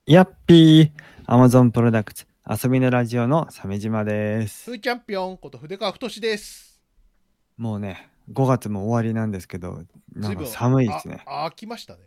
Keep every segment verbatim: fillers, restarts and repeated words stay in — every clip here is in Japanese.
やっぴー Amazon プロダクツ遊びのラジオの鮫島です。 ふーチャンピオンこと筆川太です。 もうね、ごがつも終わりなんですけど、なんかずいぶん、あ、 寒いですね。 あ、来ましたね。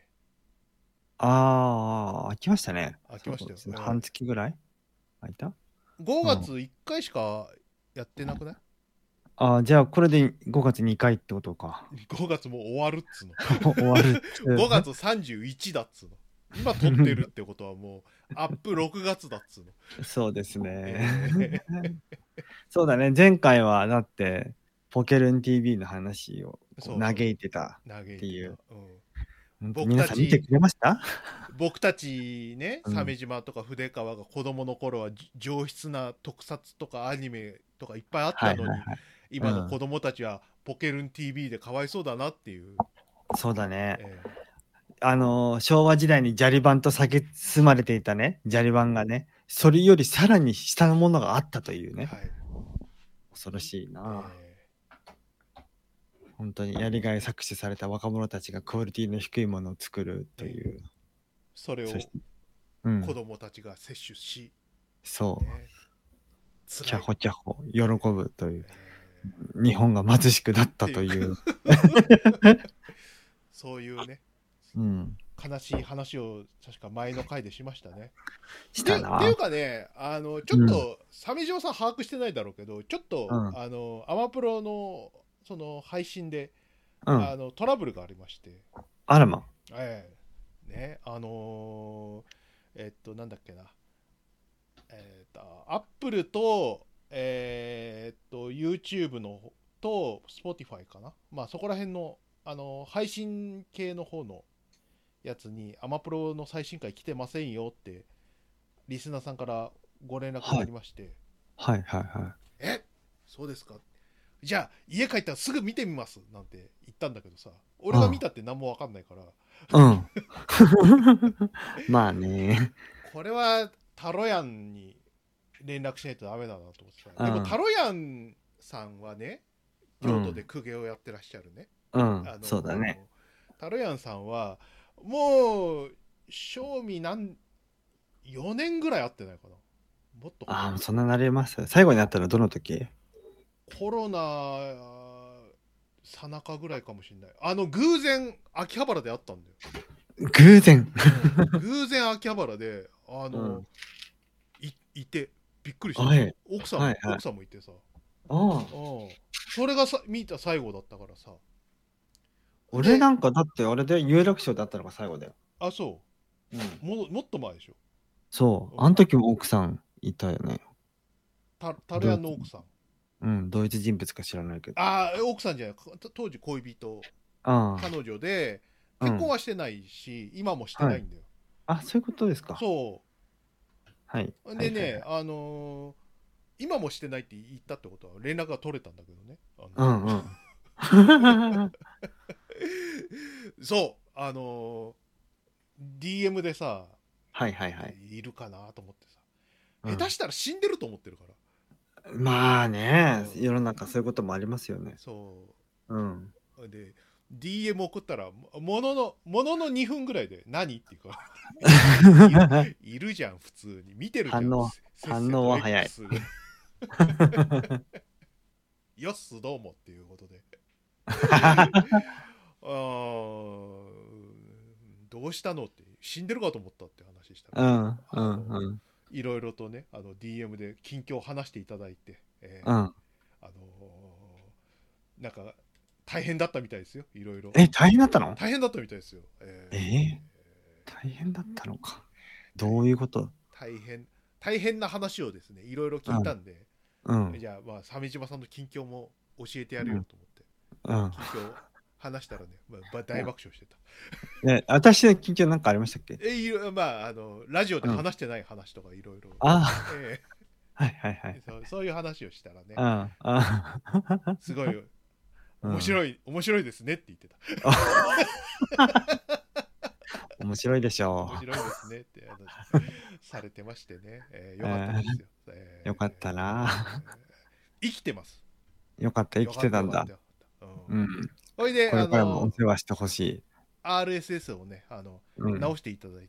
あー、飽きましたね。そうあ、来ましたよ。 です。半え月ぐらい空いたー、5 うん。 月いっかいしかやってなくない？ あー、じゃあこれでごがつにかいってことか。 ご 月も終わるっつうの。 終わるっごがて。 つさんじゅういちだっつうの。今撮ってるってことはもう、アップろくがつだっつうの。 そうですね。 えそうだね。前回はだって、ポケルン ティーブイ の話をー、 こう嘆そうそう。 いてた嘆いてた。 っていう。 うん。 本当僕皆さん見てたち、 くれました？ 僕たちね、 うん。 鮫島とか筆川が子供の頃はじ上質な特撮とかアニメとかいっぱいあっはたのに、 いはいはい。 今のうん。 子供たちはポケルン ティーブイ でかわいそうだなっていう。 そうだね。 えあのー昭和時代に砂利板と蔑まれていたね、砂利ーえ板がね、それよりさらに下のものがあったというね。 ーはい。 恐ろしいな。 え本当にやりがい搾取された若者たちがクオリティの低いものを作るーえーという。 それをそして、うん。 子供たちが摂取し、 そう。 ね、 キャ辛い。 ホキャホ、喜えぶという。 ーえ日本が貧しくなっーっていうかたという。 そういうね、 うん。 悲しい話を確か前の回でしましたね。で、っていしたな。 うかね、あの、ちょっうん。 と、鮫島さん把握してないだろうけど、ちょっと、 うん。 あの、アマプロの、その、配信で、 うん。 あの、トラブルがありまして、 あらま。 ええね、あのーえっと、なんだっけな、えっと、アップルと、えっと、YouTube の、と、Spotify かな。まあ、そこら辺の、あの、配信系の方のやつに、アマプロの最新回来てませんよって、リスナーさんからご連絡がはい。 ありまして、 はいはいはえそうですか、じゃあ家帰ったらすぐ見てみますなんて言ったんだけどさ、俺が見たって何も分かんないから、 い。うん。うん。まあね。 これはタロヤンに連絡しないとダメだなと思ってさ。でもタうん。 ロヤンさんはね、京都でうん。 公家をやってらっしゃるね、 うん。 あそうだね。 のータロヤンさんはもう賞味何よねんぐらい会ってないかな、もっとかな。 ああ、そんななります。最後になったらどの時？ コロナさなかぐらいかもしれない。あの偶然秋葉原で会ったんだよ。 偶然。 うん、偶然秋葉原であのうん。 いいてびっくりした。 はい。 奥さんはいはい。 奥さんもいてさ、 ああ。 うん、それがさ見た最後だったからさ。で、 俺なんかだってあれで有楽町だったのが最後だよ。 あ、そうん。 う、ももっと前でしょ。 そう。 うん、 あの時も奥さんいたよね。 タタルヤドイツ、 ンの奥さん。 うん、ドイツ人物か知らないけど。 ああ、奥さんじゃない、当時恋人、 あ彼女で、 あ。う結婚ん。 はしてないし今もしてはい。 ないんだよ。 あ、そういうことですか。 そはい。 うでね、 はいはいはい。 あのー今もしてないって言ったってことは連絡が取れたんだけどね。あのうんうん。 そうあのー ディーエム でさ、 はいはいはい。 いるかなと思ってさ、 うん。 下手したら死んでると思ってるかまあら。うね、 ん、 世の中そういうこともありますよね。 そうん。 うで ディーエム 送ったらもののもののにふんぐらいで何っていうかいるいるじゃん普通に見てるじゃん、 反応、 せっ反せと応は早い。 X よっすどうもっていうことであーどうしたのって死んでるかと思ったって話したらね、 うん、うあのん、うん。 いろいろとね、あの ディーエム で近況を話していただいて、えうん。 ーあのーなんか大変だったみたいですよ、いろいろ。 え、大変だったの？ 大変だったみたいですよ、 ええー、大変だったのか。 ーどういうこと？ 大変大変な話をですね、いろいろうん、 聞いたんで、 うん、 じゃあまあ鮫島さんの近況も教えてやるうん、 よと思ってうん。 近況話したらね、まあ、大爆笑してた。 え、私の緊張なんかありましたっけ？ えいろまああのラジオでうん。 話してない話とかいろいろ、 あえあ、はいはいはい。 ーそうそういう話をしたらね、 うん、ああ。 すごいうん。 面白い面白いですねって言ってた。 面白いでしょ面白いですねって話されてましてね、えーう。 よかったえですよ、 ー、よかったえーな。 生きてます。 よかった、生きよかってたんだ。 たよかったよかった、うん、 うん。 ほいでこれからもおあの世話してほしい。 アールエスエス をね、あのうん。 直していただいてね、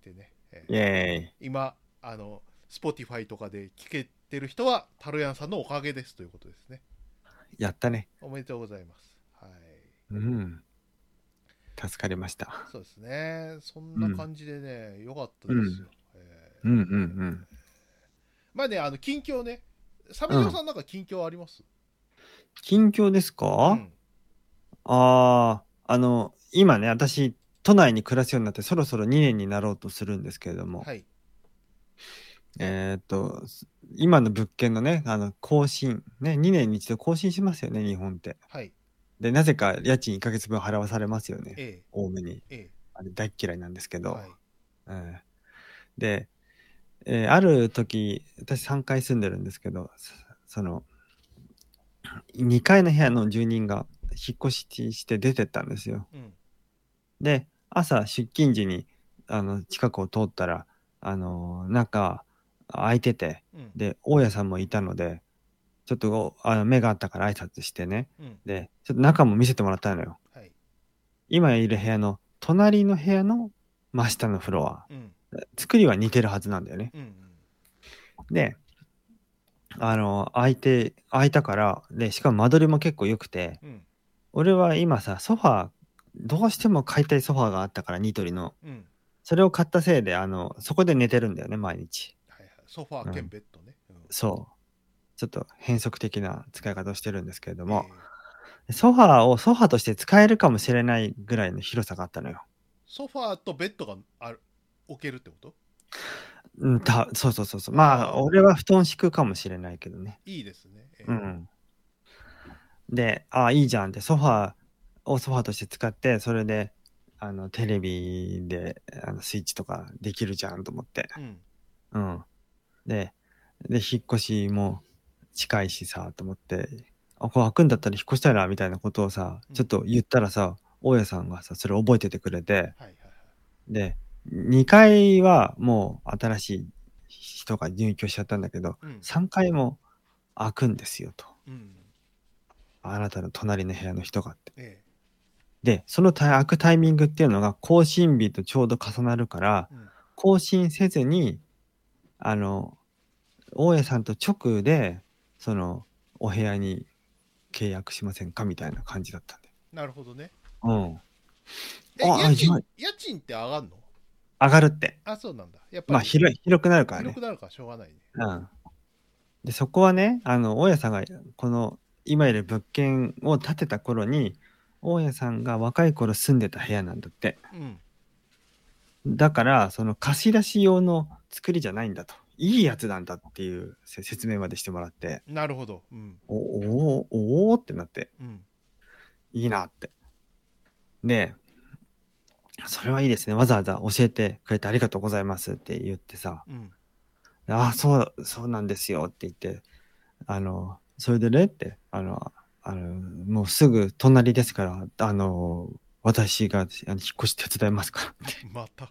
えイェーイ。 今、あの、Spotify とかで聞けてる人は、タロヤンさんのおかげですということですね。 やったね。 おめでとうございます。はい。 うん。助かりました。 そうですね。そんうん。 な感じでね、よかったうん。 ですよ。えうんうんうーん。 まあね、あの、近況ね。鮫うん。 島さんなんか近況あります？ 近況ですか？ うん。 ああー、あの、今ね、私、都内に暮らすようになってそろそろにねんになろうとするんですけれども、 はい。 えーっと、今の物件のね、あの、更新、ね、にねんに一度更新しますよね、日本って。 はい。 で、なぜか家賃いっかげつぶん払わされますよね、 え多めに。 え。ええ。 あれ大っ嫌いなんですけど。 はい。 うん、で、えーある時、私さんかい住んでるんですけど、そその、にかいの部屋の住人が引っ越しして出てったんですよ。 うん。 で、朝出勤時に、あの、近くを通ったら、あの、中空いてて、 うん。 で、大家さんもいたので、ちょっとあの目があったから挨拶してね。 うん。 で、ちょっと中も見せてもらったのよ。 はい。 今いる部屋の隣の部屋の真下のフロア。 うん。 作りは似てるはずなんだよね。 うん。 で、あの、空いて、空いたから、で、しかも間取りも結構良くて、 うん。 俺は今さ、ソファー、どうしても買いたいソファーがあったから、ニトリの。 うん。 それを買ったせいで、あの、そこで寝てるんだよね、毎日。 はいはい。ソファー兼うん。 ベッドね。うん。 そう。ちょっと変則的な使い方をしてるんですけれども、 ええ。 ソファーをソファーとして使えるかもしれないぐらいの広さがあったのよ。 ソファーとベッドがある、置けるってこと？ うん、た、そうそうそうそう。まあ、 ああ、 俺は布団敷くかもしれないけどね。 いいですね。えうん。で、ああ、いいじゃんって、ソファーをソファーとして使って、それで、あの、テレビで、あの、スイッチとかできるじゃんと思って。 え。うん。 うん。で、で、引っ越しも近いしさ、と思って、あ、これ開くんだったら引っ越したいな、みたいなことをさ、 うん。 ちょっと言ったらさ、大家さんがさ、それ覚えててくれて、 はいはいはい。 で、にかいはもう新しい人が入居しちゃったんだけど、 うん。 さんかいも開くんですよと。 うん。 あなたの隣の部屋の人がって。 えで、その開くタイミングっていうのが更新日とちょうど重なるから、 え。うん。 更新せずに、あの、大家さんと直で、その、お部屋に契約しませんかみたいな感じだったんで。 なるほどね。 うん。 え、 あ、あ、じゃあ、 家賃、家賃って上がんの？ 上がるって。 あ、そうなんだ。やっぱまあ、 り広い、広くなるからね。 広くなるからしょうがないね。 うん。で、そこはね、あの、大家さんが、この、今いる物件を建てた頃に、大家さんが若い頃住んでた部屋なんだって。 うん。 だから、その貸し出し用の作りじゃないんだと。いいやつなんだっていうせ説明までしてもらって、 なるほど。うん。 おおーおーってなって、 うん。 いいなって。で、それはいいですね。わざわざ教えてくれてありがとうございますって言ってさ、 うん。 ああ、そう、そうなんですよって言って、あの、それでねって、あの、あの、もうすぐ隣ですから、あの、私があの引っ越し手伝いますからって。 また。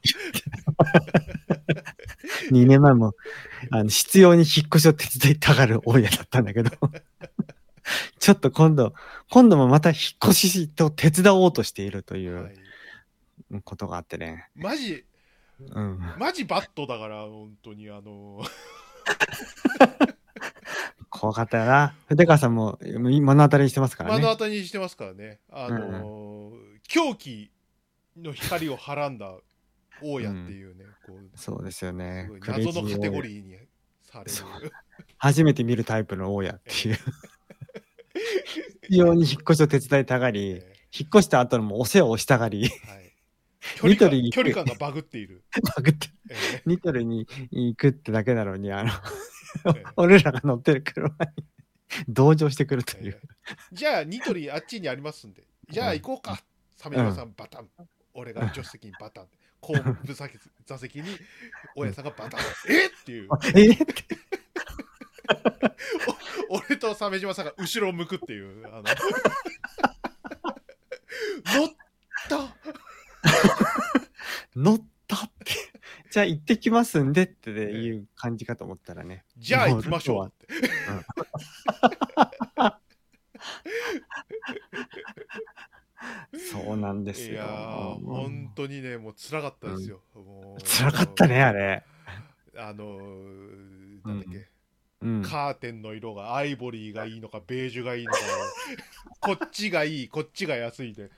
にねんまえも、あの、必要に引っ越しを手伝いたがる大家だったんだけど、ちょっと今度、今度もまた引っ越しと手伝おうとしているというはい。 ことがあってね。 マジ、 うん。 マジバットだから、本当にあの、 怖かったよな。筆川さんも目の当たりにしてますから目のね。 当たりにしてますからね。あうん。 の、狂気の光をはらんだ大家ってうん。 いうね、こう、 そうですよね。 すごいクレイ謎のカテジー大家。 ゴリーにされそう。 る。 初めて見るタイプの大家っえていう。必要に引っ越しを手伝いたがり、 え引っ越した後のもお世話をしたがり、 はい。距離感、 ニトリに距離行く、 感がバグっている。 バグってえニトリに行くってだけなのに、あの、 ええ俺らが乗ってる車に同乗してくるという。 ええじゃあ、ニトリあっちにありますんで。じゃあ行こうか。鮫島さんバタン。俺が助手席にバタン。後部座席座席に大家さんがバタン。えっていう。 えってお俺と鮫島さんが後ろを向くっていう。あの乗った乗ったって。じゃあ行ってきますんでっていう感じかと思ったらね。 じゃあ行きましょうって。 うんそうなんですいやー、 よ。 本当にね、もう辛かったうん。 ですよ。も辛かったね、あれ。 う、あのーうん。 なんだっけ、 うん。 カーテンの色がアイボリーがいいのか、ベージュがいいのかを、こっちがいい、こっちが安いで、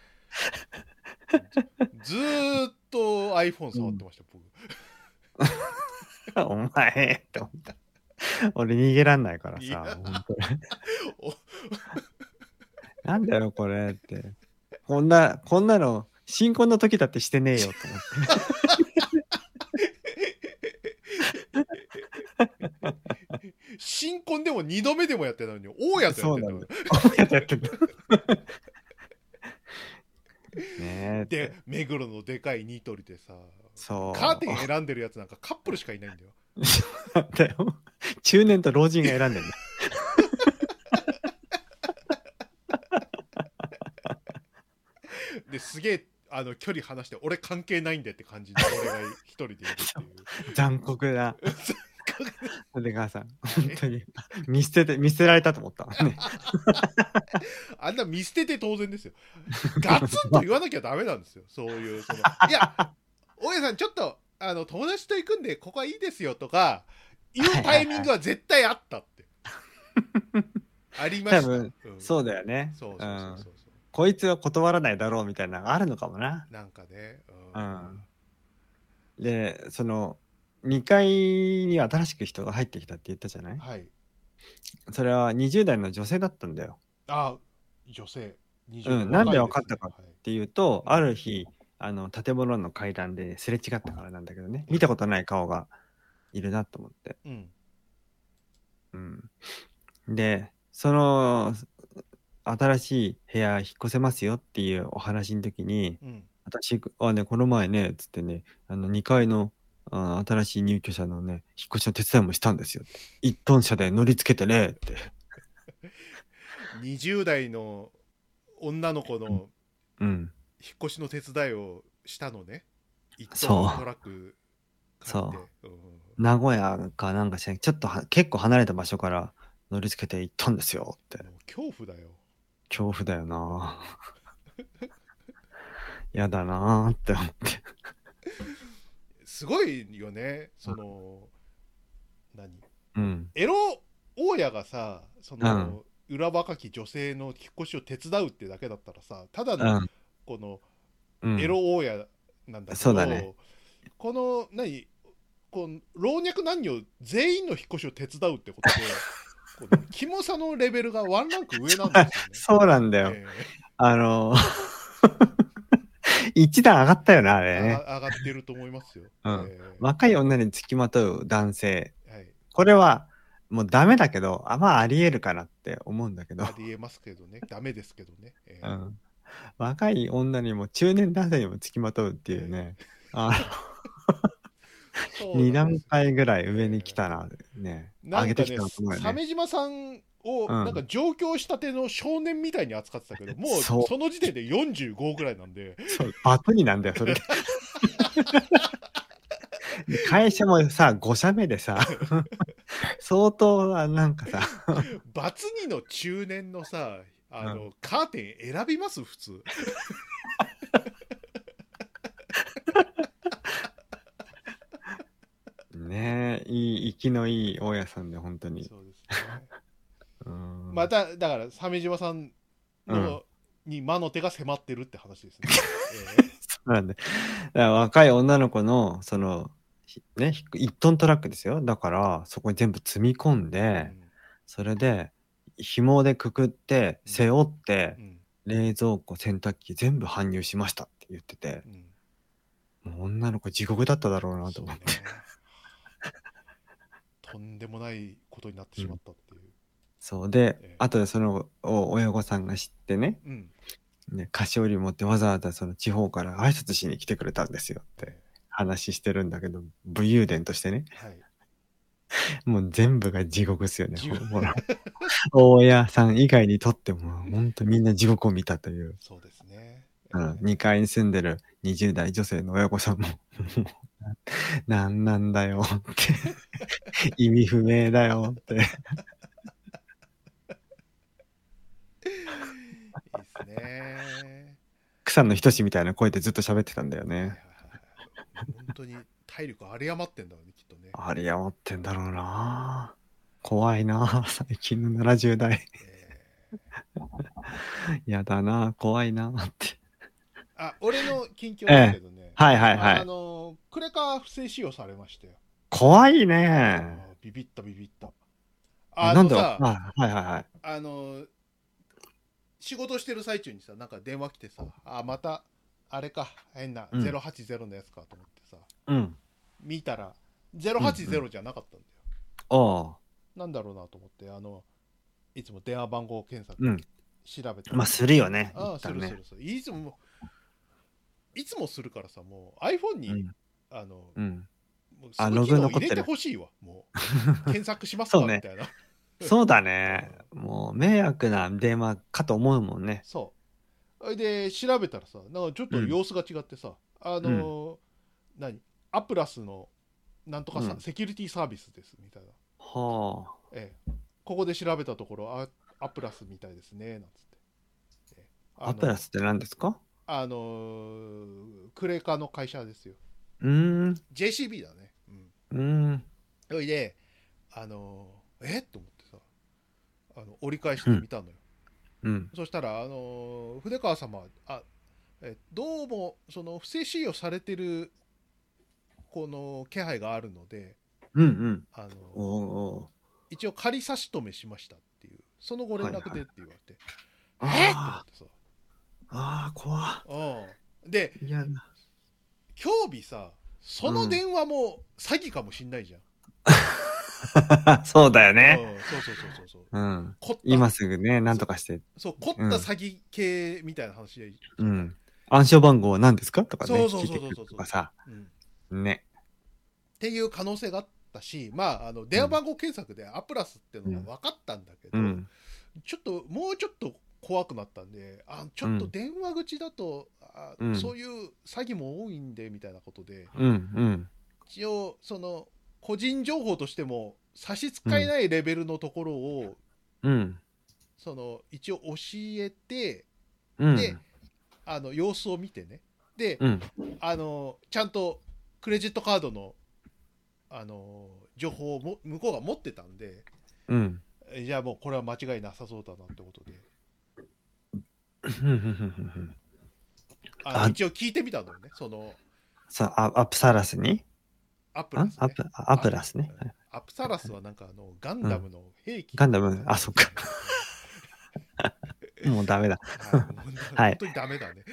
ずーっと iPhone うん。 触ってました、僕。 お前って思った。俺逃げらんないからいや、 さ、本当に。 おなんだよ、これって。こんな、こんなの、新婚の時だってしてねえよと思って。 新婚でもにどめでもやってたのに、大家とやってんだから。 そうなんだよ。やってやってた。ねえっで、 て。 目黒のでかいニトリでさ、カーそテン選んでるやつなんかカップルしかいないんだよ。 う。なんだよ。中年と老人が選んでんだ。 ですげえ、あの、距離離して、俺関係ないんでって感じで、俺が一人でいるっていう。 残酷な。で母さん、 はい本当に見捨てて、見捨てられたと思ったもんね。 あんな見捨てて当然ですよ。ガツンと言わなきゃダメなんですよ。そういう、その、いや、大家さん、ちょっと、あの、友達と行くんで、ここはいいですよとか、言うタイミングは絶対あったって。ありました。 多分、 うん、 そうだよね。 そううん。 そうそうそうそう。 こいつは断らないだろうみたいなのがあるのかもな。 なんかね、 うん。で、その、にかいに新しく人が入ってきたって言ったじゃない？ はい。 それはにじゅう代の女性だったんだよ。 あ、女性、にじゅう代、 うん。なんで若いですね。 分かったかっはい。 ていうと、 うん。 ある日、あの、建物の階段ですれ違ったからなんだけどね。 うん。 見たことない顔がいるなと思って。 うん。 うん。で、その、新しい部屋引っ越せますよっていうお話の時に、 うん。 私はね、この前ね、つってね、あの、にかいの、あ新しい入居者のね、引っ越しの手伝いもしたんですよ。いちトン車で乗り付けてね、って。 にじゅう代の女の子うん。 のうん。 引っ越しの手伝いをしたのね。いちトントそう。 ラック借りそて。うん。 う。名古屋かなんかしら、ちょっとは結構離れた場所から乗り付けて行ったんですよって。 もう恐怖だよ。 恐怖だよな。やだなーって思って。 すごいよね。その、何うん。 エロ大家がさ、そうん。 の、裏若き女性の引っ越しを手伝うってだけだったらさ、ただの、 うん。 この、エうん。 ロ大家なんだけそうだね。 ど、この、何この老若男女全員の引っ越しを手伝うってことで、このキモさのレベルがワンランク上なんですよね。 そうなんだよ。 えあの、一段上がったよな、あー、 れね。 上が上がってると思いますよ。 うん。 え若い女につきまとう男性。 ー、はい。 これは、もうダメだけど、あ、まああり得るかなって思うんだけど。 ありえますけどね。ダメですけどね。えうん。若い女にも中年男性にもつきまとうってー、 いうね。 えあの、 ーそうに段なんですよ。 階ぐらい上に来えたな、ね。 ー、な上げてきんかね、 たなと思うよね。 鮫島さんをなんかうん。 上京したての少年みたいに扱ってたけど、もうそう。 その時点でよんじゅうごぐらいなんで、 そう。バツになんだよ、それで。で会社もさ、ご社目でさ、相当な、なんかさ、 バツにの中年のさ、あうん。 の、カーテン選びます普通。 ねえ、いい、生きのいい大家さんで、本当に。 そうですね。 うん。 また、だから、鮫島さんうん。 の、に魔の手が迫ってるって話ですね。えそうなんだ。だから若い女の子の、その、ひね、ひいちトントラックですよ。だから、そこに全部積み込んー、うで、 ん、 それで、紐でくくって、 うん、 背負って、 うん、 冷蔵庫、洗濯機全部搬入しましたって言ってて、 うん。 もう女の子地獄だっただろうなと思って。 そうね。とんでもないことになってしまっうん。 たっていう。 そうで、 え後でそのお親御さんが知ってね、 ー、うん。 ね、菓子折り持ってわざわざその地方から挨拶しに来てくれたんですよってえ話してるんだけど、武勇伝としてね、 ー、はい。 もう全部が地獄ですよね。 自分ほほら、大家さん以外にとっても、本当みんな地獄を見たという。 そうですね。 うん、 えにかいに住んでるにじゅう代女性の親御さんも、もー、うん。 う、なんなんだよって、意味不明だよって。 いいっすね。 草野仁みたいな声でずっと喋ってたんだよね。 はいはいはいはい本当に体力有り余ってんだろうねきっとね。 あり余ってんだろうな。怖いな最近のななじゅう代。 えやだな怖いなって。 ーあ俺の近況だけどね、 はいはいはい。 あのクレカ不正使用されましたよ。 怖いあね。 ービビったビビった。 えなんであのさ、 あはいはいはい。 あの仕事してる最中にさ、なんか電話来てさ、あまたあれか変なうんゼロはちゼロのやつかと思ってさ、 うん。 見たらゼロはちゼロじゃなかったんだよ。 ああ。 なんだろうなと思って、あのいつも電話番号検索うん。 調べたら、 まあするよね。 ああ一旦ねするするするいつもいつもするからさ、もう iPhone に、 うん。 あのうん。 もうすあロぐ機能入れグ残ってるてほしいわ、もう検索しますそうねかみたいな。 そうだね。もう迷惑な電話かと思うもんね。 そうそれで調べたらさ、なんかちょっと様子が違ってさ、あの何アプラスのなんとかさ、 うんセキュリティサービスですみたいな、 はあ。 ええ、ここで調べたところあアプラスみたいですねなんつって、ええ、あのアプラスって何ですか？ あのークレカの会社ですよ。 うーん。 ジェーシービー だね。 うーん。 それで、あのーえっと思ってさ、あの折り返してみたのよ。 うん。 そしたら、あのー筆川様、あえどうもその不正使用されてるこの気配があるので、 うんうん。 あのーおお。 一応仮差し止めしましたっていう、そのご連絡でって言われて、 はいはいえっと思ってさ、 ああ、怖うん、で、 い。いや、 今日さ、その電話も詐欺かもしんないじゃん。 そうだよね。 うん、そうそうそうそうそう。 うん。 凝った今すぐね、なんとかして。 そう凝った詐欺系みたいな話で、 うん。暗証番号は何ですかとかね。 そうそう聞いてくそうそうそうるとかさ。 うん、っね。 ていう可能性があったし、まああの電話番号検索でアプラスっていうのが分かったんだけど、 うん。 ちょっともうちょっと怖くなったんで、あちょっと電話口だと、あうんそういう詐欺も多いんでみたいなことで、 うんうん。 一応その個人情報としても差し支えないレベルのところを、 うん。 その一応教えて、 うん。 であの様子を見てね、で、 うん。 あのちゃんとクレジットカードのあの情報をも向こうが持ってたんで、 うん。 じゃあもうこれは間違いなさそうだなってことで、あのあ一応聞いてみたのよね、そのさあ、アップサラスにアプラス、ね、 アプアプラスね。 アプサラスはなんかあのガンダムの兵器、 ガンダム、あ、そっか。もうダメだ。 はい、本当にダメだね。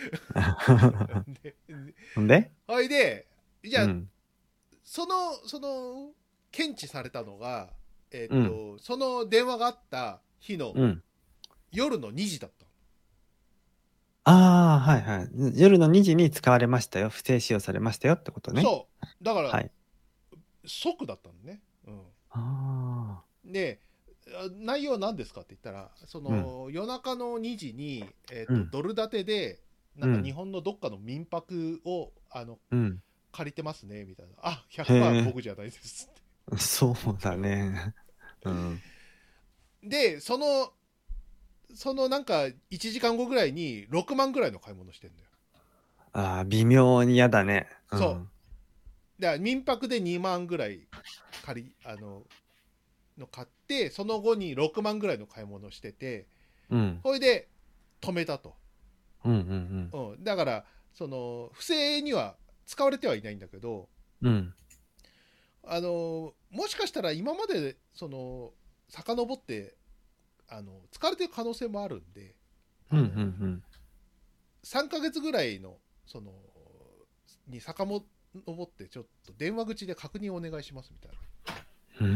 ほんでほいで、じゃあ、 うん、 その、その、検知されたのが、えっ、 うと、 ん、 その電話があった日のうん。 夜のにじだったの。 ああ、はいはい。夜のにじに使われましたよ。不正使用されましたよってことね。 そう。だから、 はい。 即だったのね。うん、 ああ。 で、内容は何ですかって言ったら、その、うん、夜中のにじに、えーとうん、ドル建てで、なんか日本のどっかの民泊を、あの、うん、借りてますね、みたいな。あ、ひゃくパーセント僕じゃないですって。 そうだね。うん、 で、その、そのなんかいちじかんごぐらいにろくまんぐらいの買い物してんだよ。 ああ、微妙に嫌だね。 うん、そう。だから民泊でにまんぐらい借り、あの、の買って、その後にろくまんぐらいの買い物してて、 うん、 それで止めたと。 うんうんうんうん、だからその不正には使われてはいないんだけど、 うん、 あのもしかしたら今までその遡ってあの使われてる可能性もあるんで、 うんうんうん、 さんかげつぐらいのそのに遡ってちょっと電話口で確認お願いしますみたいな。 うんうん、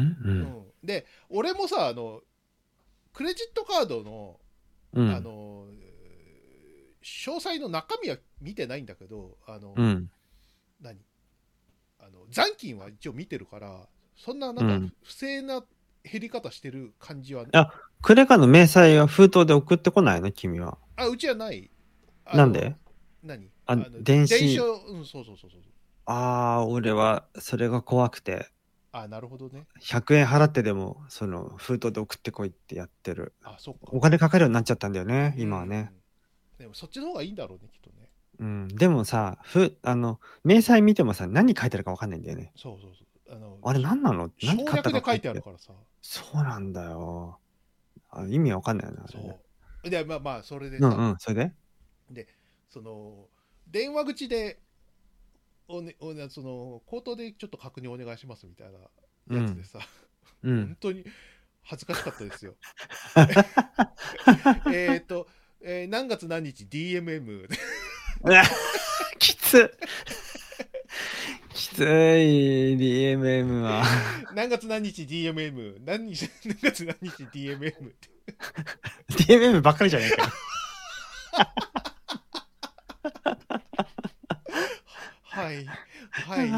で俺もさあのクレジットカードの、うん、あの詳細の中身は見てないんだけど、あの、うん、何あの残金は一応見てるから、そんななんか不正な減り方してる感じは、うん、 あ、クレカの明細は封筒で送ってこないの君は？ あ、うちはない。 なんで？ 何あ、電子。 電子、うん、そうそうそうそう。 ああ、俺はそれが怖くて。 あ、なるほどね。 ひゃくえん払ってでもその封筒で送ってこいってやってる。 あ、そっか。 お金かかるようになっちゃったんだよね、今はね。 でもそっちの方がいいんだろうね、きっとね。 うん、でもさ、ふ、あの、明細見てもさ、何書いてあるか分かんないんだよね。 そうそうそう。あの、 あれ何なの何買った省略で書いか書いて。 てあるからさ。 そうなんだよ。あ、意味わかんないな、あれね。 そう。で、まあまあ、それでさ、 うんうん、それでで、その、電話口で、おね、おね、その、口頭でちょっと確認お願いしますみたいなやつでさ、 うん。 本当に恥ずかしかったですよ。えっと、えー何月何日 ディーエムエムうわきつきつい ディーエムエム は。 何月何日 ディーエムエム 何日何月何日 ディーエムエム ってディーエムエム ばっかりじゃねえかよ。 はいはい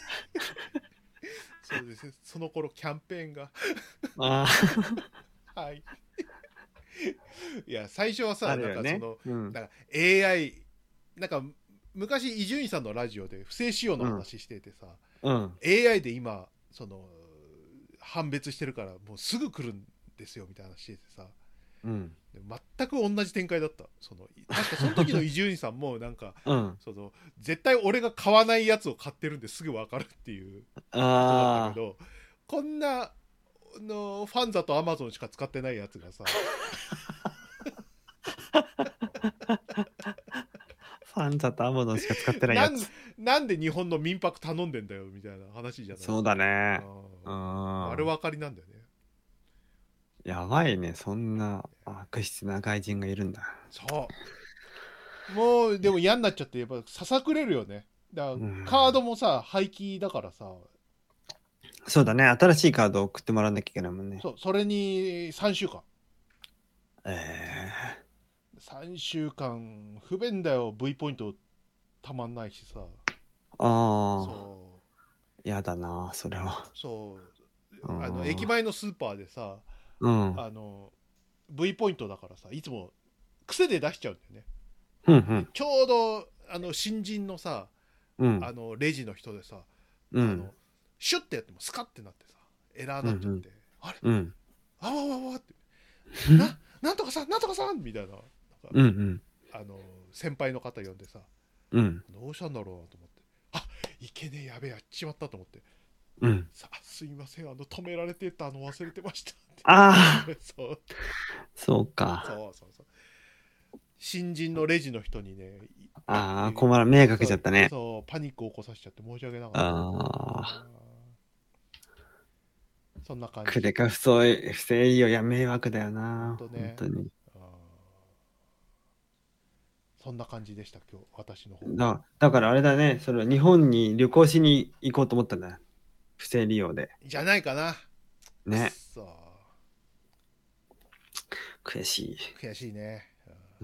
そうですね、その頃キャンペーンがあはいいや最初はさ、 あるよね。 なんかその、 うん。 なんか エーアイ なんか昔伊集院さんのラジオで不正使用のうん。 話しててさ、 うん。 エーアイ で今その判別してるからもうすぐ来るんですよみたいな話しててさ、 うん。 全く同じ展開だった。その確かその時の伊集院さんもなんかうん。 その絶対俺が買わないやつを買ってるんですぐ分かるっていう人だったけあど、こんなのファンザとアマゾンしか使ってないやつがさあ。ファンザとアマゾンしか使ってないなんやつ。 なんで日本の民泊頼んでんだよみたいな話じゃないですか。 そうだね。うあん。 丸分かりなんだよね。 やばいね。そんな悪質な外人がいるんだ。 そうもうでも嫌になっちゃってやっぱささくれるよね。だからうん。 カードもさ廃棄だからさ、 そうだね。新しいカードを送ってもらわなきゃいけないもんね。 そうそれにさんしゅうかんえさんしゅうかん不便だよ。 V ポイントたまんないしさ。 ー、ああ。 そやだな、それは。 うそううあの駅ん。 前のスーパーでさ、 うん。 あの V ポイントだからさいつも癖で出しちゃうんだよね。 うんうん。 でちょうどあの新人のさうんあのレジの人でさ、あのうんシュッてやってもスカッてなってさエラーうんうんなっちゃって、あれうんあわわわってななんとかさんなんとかさんみたいな、なんかうんうんあの先輩の方呼んでさ、 うんどうしたんだろうなと思って、あいけねえやべえやっちまったと思って、 うんさあすいませんあの止められてたの忘れてましたああってそうそうか。 そうそうそう新人のレジの人にねああ困る、迷惑かけちゃったね。 そうパニックを起こさせちゃって申し訳なかった。 ああそんな感じ。 クレカ不正不正利用、いや迷惑だよなほんとね、 本当に。 そんな感じでした今日私の方。 だだからあれだね、それ日本に旅行しに行こうと思ったんだ、不正利用でじゃないかな。 ね。 そう悔しい。 悔しいね、 うん、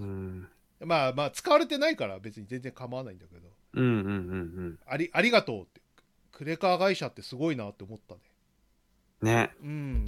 うん、まあまあ使われてないから別に全然構わないんだけど、 うんうんうんうんありありがとうってクレカ会社ってすごいなって思ったね。 ね。 うん。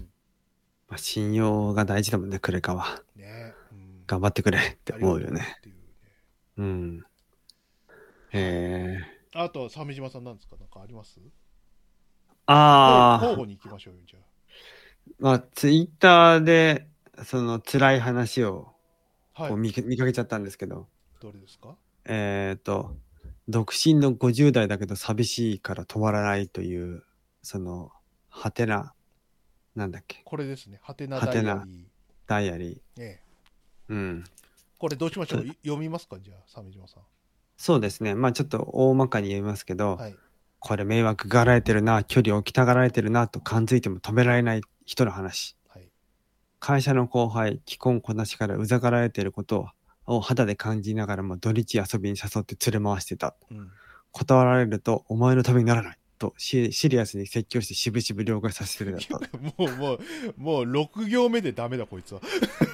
まあ、信用が大事だもんね、クレカは。 ね、うん、 頑張ってくれって思うよね。 っていうね。 うん。へえ。 あとは鮫島さんなんですか、なんかあります？ ああ、 交互に行きましょうよじゃまあ、ツイッターで、その辛い話をあ。はい。 こう見か見かけちゃったんですけど、 どれですか？ えっと、独身のごじゅう代だけど寂しいから止まらないという、その、はてな、なんだっけ、 これですね。はてなはてなダイアリー。 ダイアリー。 ね、 うん。 これどうしましょう。 と読みますかじゃあ鮫島さん。 そうですね。まあちょっと大まかに言いますけど、 はい。 これ迷惑がられてるな、距離を置きたがられてるなと感づいても止められない人の話。 はい。 会社の後輩、既婚こなしからうざがられていることを肌で感じながらも土日遊びに誘って連れ回してた。 うん。 断られるとお前のためにならないとシシリアスに説教して渋々了解させてるだった。 もうもうもうろく行目でダメだこいつは。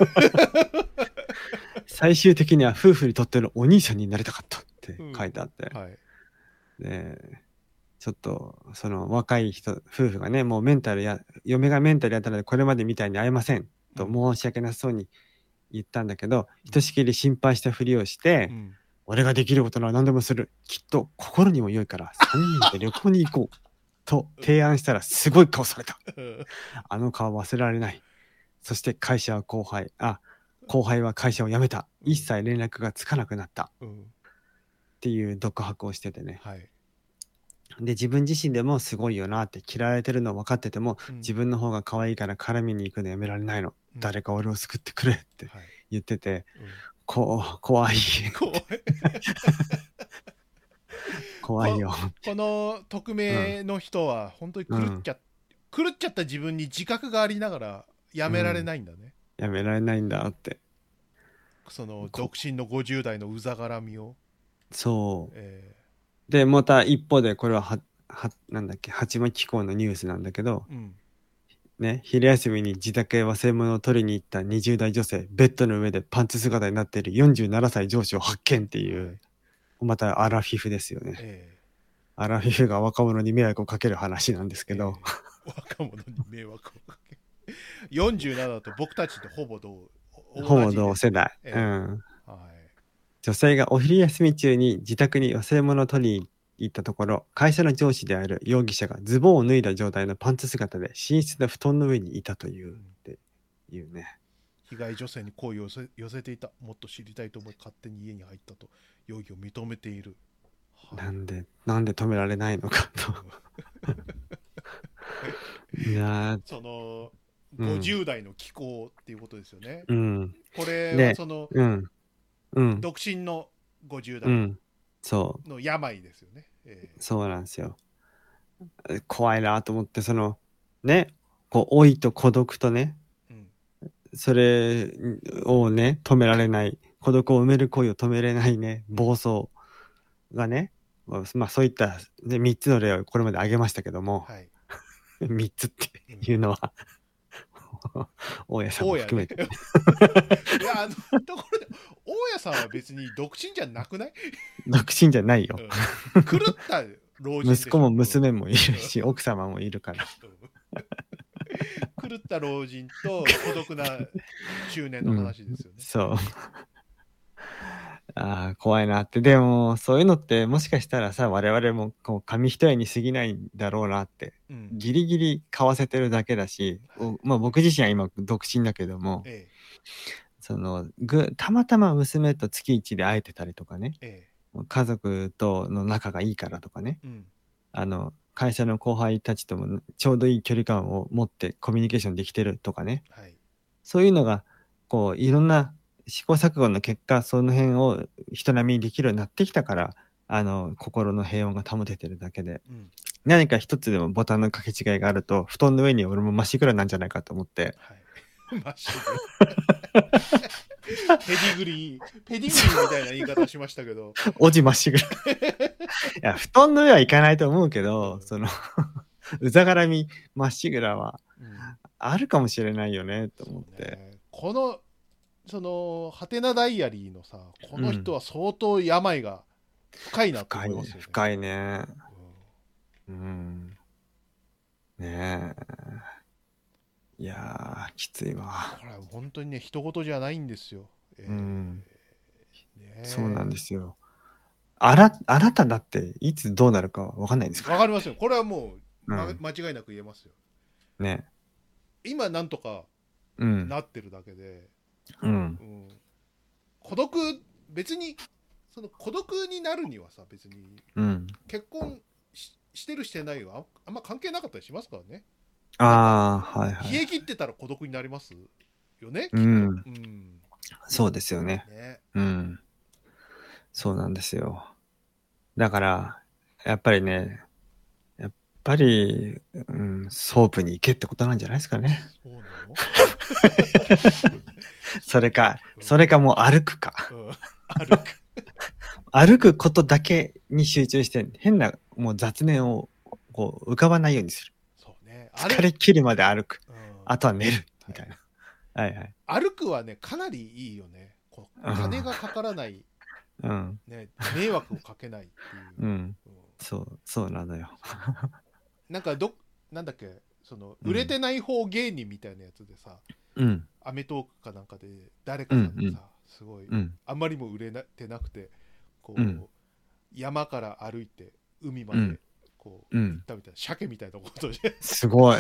最終的には夫婦にとってのお兄さんになりたかったって書いてあって、 うん、はい。 でちょっとその若い人夫婦がね、もうメンタルや嫁がメンタルやったのでこれまでみたいに会えませんと申し訳なさそうに言ったんだけど、うん、ひとしきり心配したふりをして、うん、俺ができることなら何でもする、きっと心にも良いからさんにんで旅行に行こうと提案したらすごい顔された。あの顔忘れられない。そして会社は後輩あ後輩は会社を辞めた。一切連絡がつかなくなった。うん、 っていう独白をしててね。 はい。 で、自分自身でもすごいよなって、嫌われてるの分かってても、 うん自分の方が可愛いから絡みに行くのやめられないの。 うん誰か俺を救ってくれってはい。 言ってて、 うんこう、怖い。 怖い。 怖いよ。 この匿名の人は本当に狂っちゃ、狂っちゃった自分に自覚がありながらやめられないんだね。 やめられないんだって。 その独身のごじゅう代のうざがらみを。 そう。 えで、また一方で、これはは、は、なんだっけ、八幡機構のニュースなんだけど、 ーうんね、昼休みに自宅へ忘れ物を取りに行ったにじゅう代女性、ベッドの上でパンツ姿になっているよんじゅうななさい上司を発見っていう、またアラフィフですよね。 えアラフィフが若者に迷惑をかける話なんですーけど、 えー若者に迷惑をかける。よんじゅうななだと僕たちとほぼ同ほぼ同じです同世代。 ええうん。 はい女性がお昼休み中に自宅に忘れ物を取りに行ったところ、会社の上司である容疑者がズボンを脱いだ状態のパンツ姿で寝室の布団の上にいたという、っていうね。 被害女性に好意を寄せ寄せていた。もっと知りたいと思い勝手に家に入ったと容疑を認めている。はいなんで、なんで止められないのかと。いやー、 そのうんごじゅう代の気候っていうことですよね。 うん。 これはでそのうん。うん。 独身のごじゅう代うん。そう。 の病ですよね。えーそうなんですよ。怖いなと思って、その、ね、こう、老いと孤独とね、 うんそれをね、止められない、孤独を埋める行為を止めれないね、暴走がね、まあそういった、ね、みっつの例をこれまで挙げましたけども、 はい。 みっつっていうのは、大家さんも大家ね。 含めて。 いやあのところで大家さんは別に独身じゃなくない？ 独身じゃないよ。 うん狂った老人でしょ。 息子も娘もいるし、奥様もいるから。 うん狂った老人と孤独な中年の話ですよね。 うん、そう。ああ、怖いなって。でも、そういうのってもしかしたらさ、我々もこう紙一重に過ぎないんだろうなって。 うんギリギリ買わせてるだけだし、 はいおまあ僕自身は今独身だけども、 えそのぐたまたま娘と月一で会えてたりとかね、 ええ家族との仲がいいからとかね、 えうんあの会社の後輩たちともちょうどいい距離感を持ってコミュニケーションできてるとかね、 はいそういうのがこういろんな試行錯誤の結果、その辺を人並みにできるようになってきたから、あの心の平穏が保ててるだけで、 うん何か一つでもボタンの掛け違いがあると、布団の上に俺もまっしぐらなんじゃないかと思って、 はいまっしぐらペディグリーペディグリーみたいな言い方しましたけどおじまっしぐら。いや、布団の上はいかないと思うけうど、 んその、うざがらみまっしぐらはうんあるかもしれないよね、と思っそうて。 ねこのそのハテナダイアリーのさこの人は相当病が深いなと深い、 思いますよね。 深いね。 うんうん。ねえ。いやー、きついわ。 これは本当にね人事じゃないんですよ。えーうん。 ねえそうなんですよ。あら、あなただっていつどうなるかわかんないですから。 わかりますよ。これはもう、まうん間違いなく言えますよ。 ね。 今なんとかうん。 なってるだけで、 うん。 うん孤独別にその孤独になるにはさ別にうん。 結婚 し, してるしてないはああんま関係なかったりしますからね。 ああ、はいはい。 冷え切ってたら孤独になりますよね。 うん。 うんそうですよね。 ねうん。そうなんですよ。だから、やっぱりね、やっぱり、うん、ソープに行けってことなんじゃないですかね。 そうなのそれか、それかもう歩くか。 うん歩く歩くことだけに集中して、変なもう雑念をこう浮かばないようにする。 そうね疲れ切るまで歩く。 うんあとは寝る。みたいな。はいはい。 歩くはねかなりいいよね。こううん金がかからない、 うん。 ね、迷惑をかけないっていう、 うん。 うんそう、そうなのよ。 なんかどなんだっけそのうん売れてない方芸人みたいなやつでさ、 うん。 アメトークかなんかで誰かさんがさ、 うんうんすごい、 うん。 あんまりも売れてなくてこう、 うん山から歩いて海までうんこう、 うん。 行ったみたいな鮭みたいなことですごい。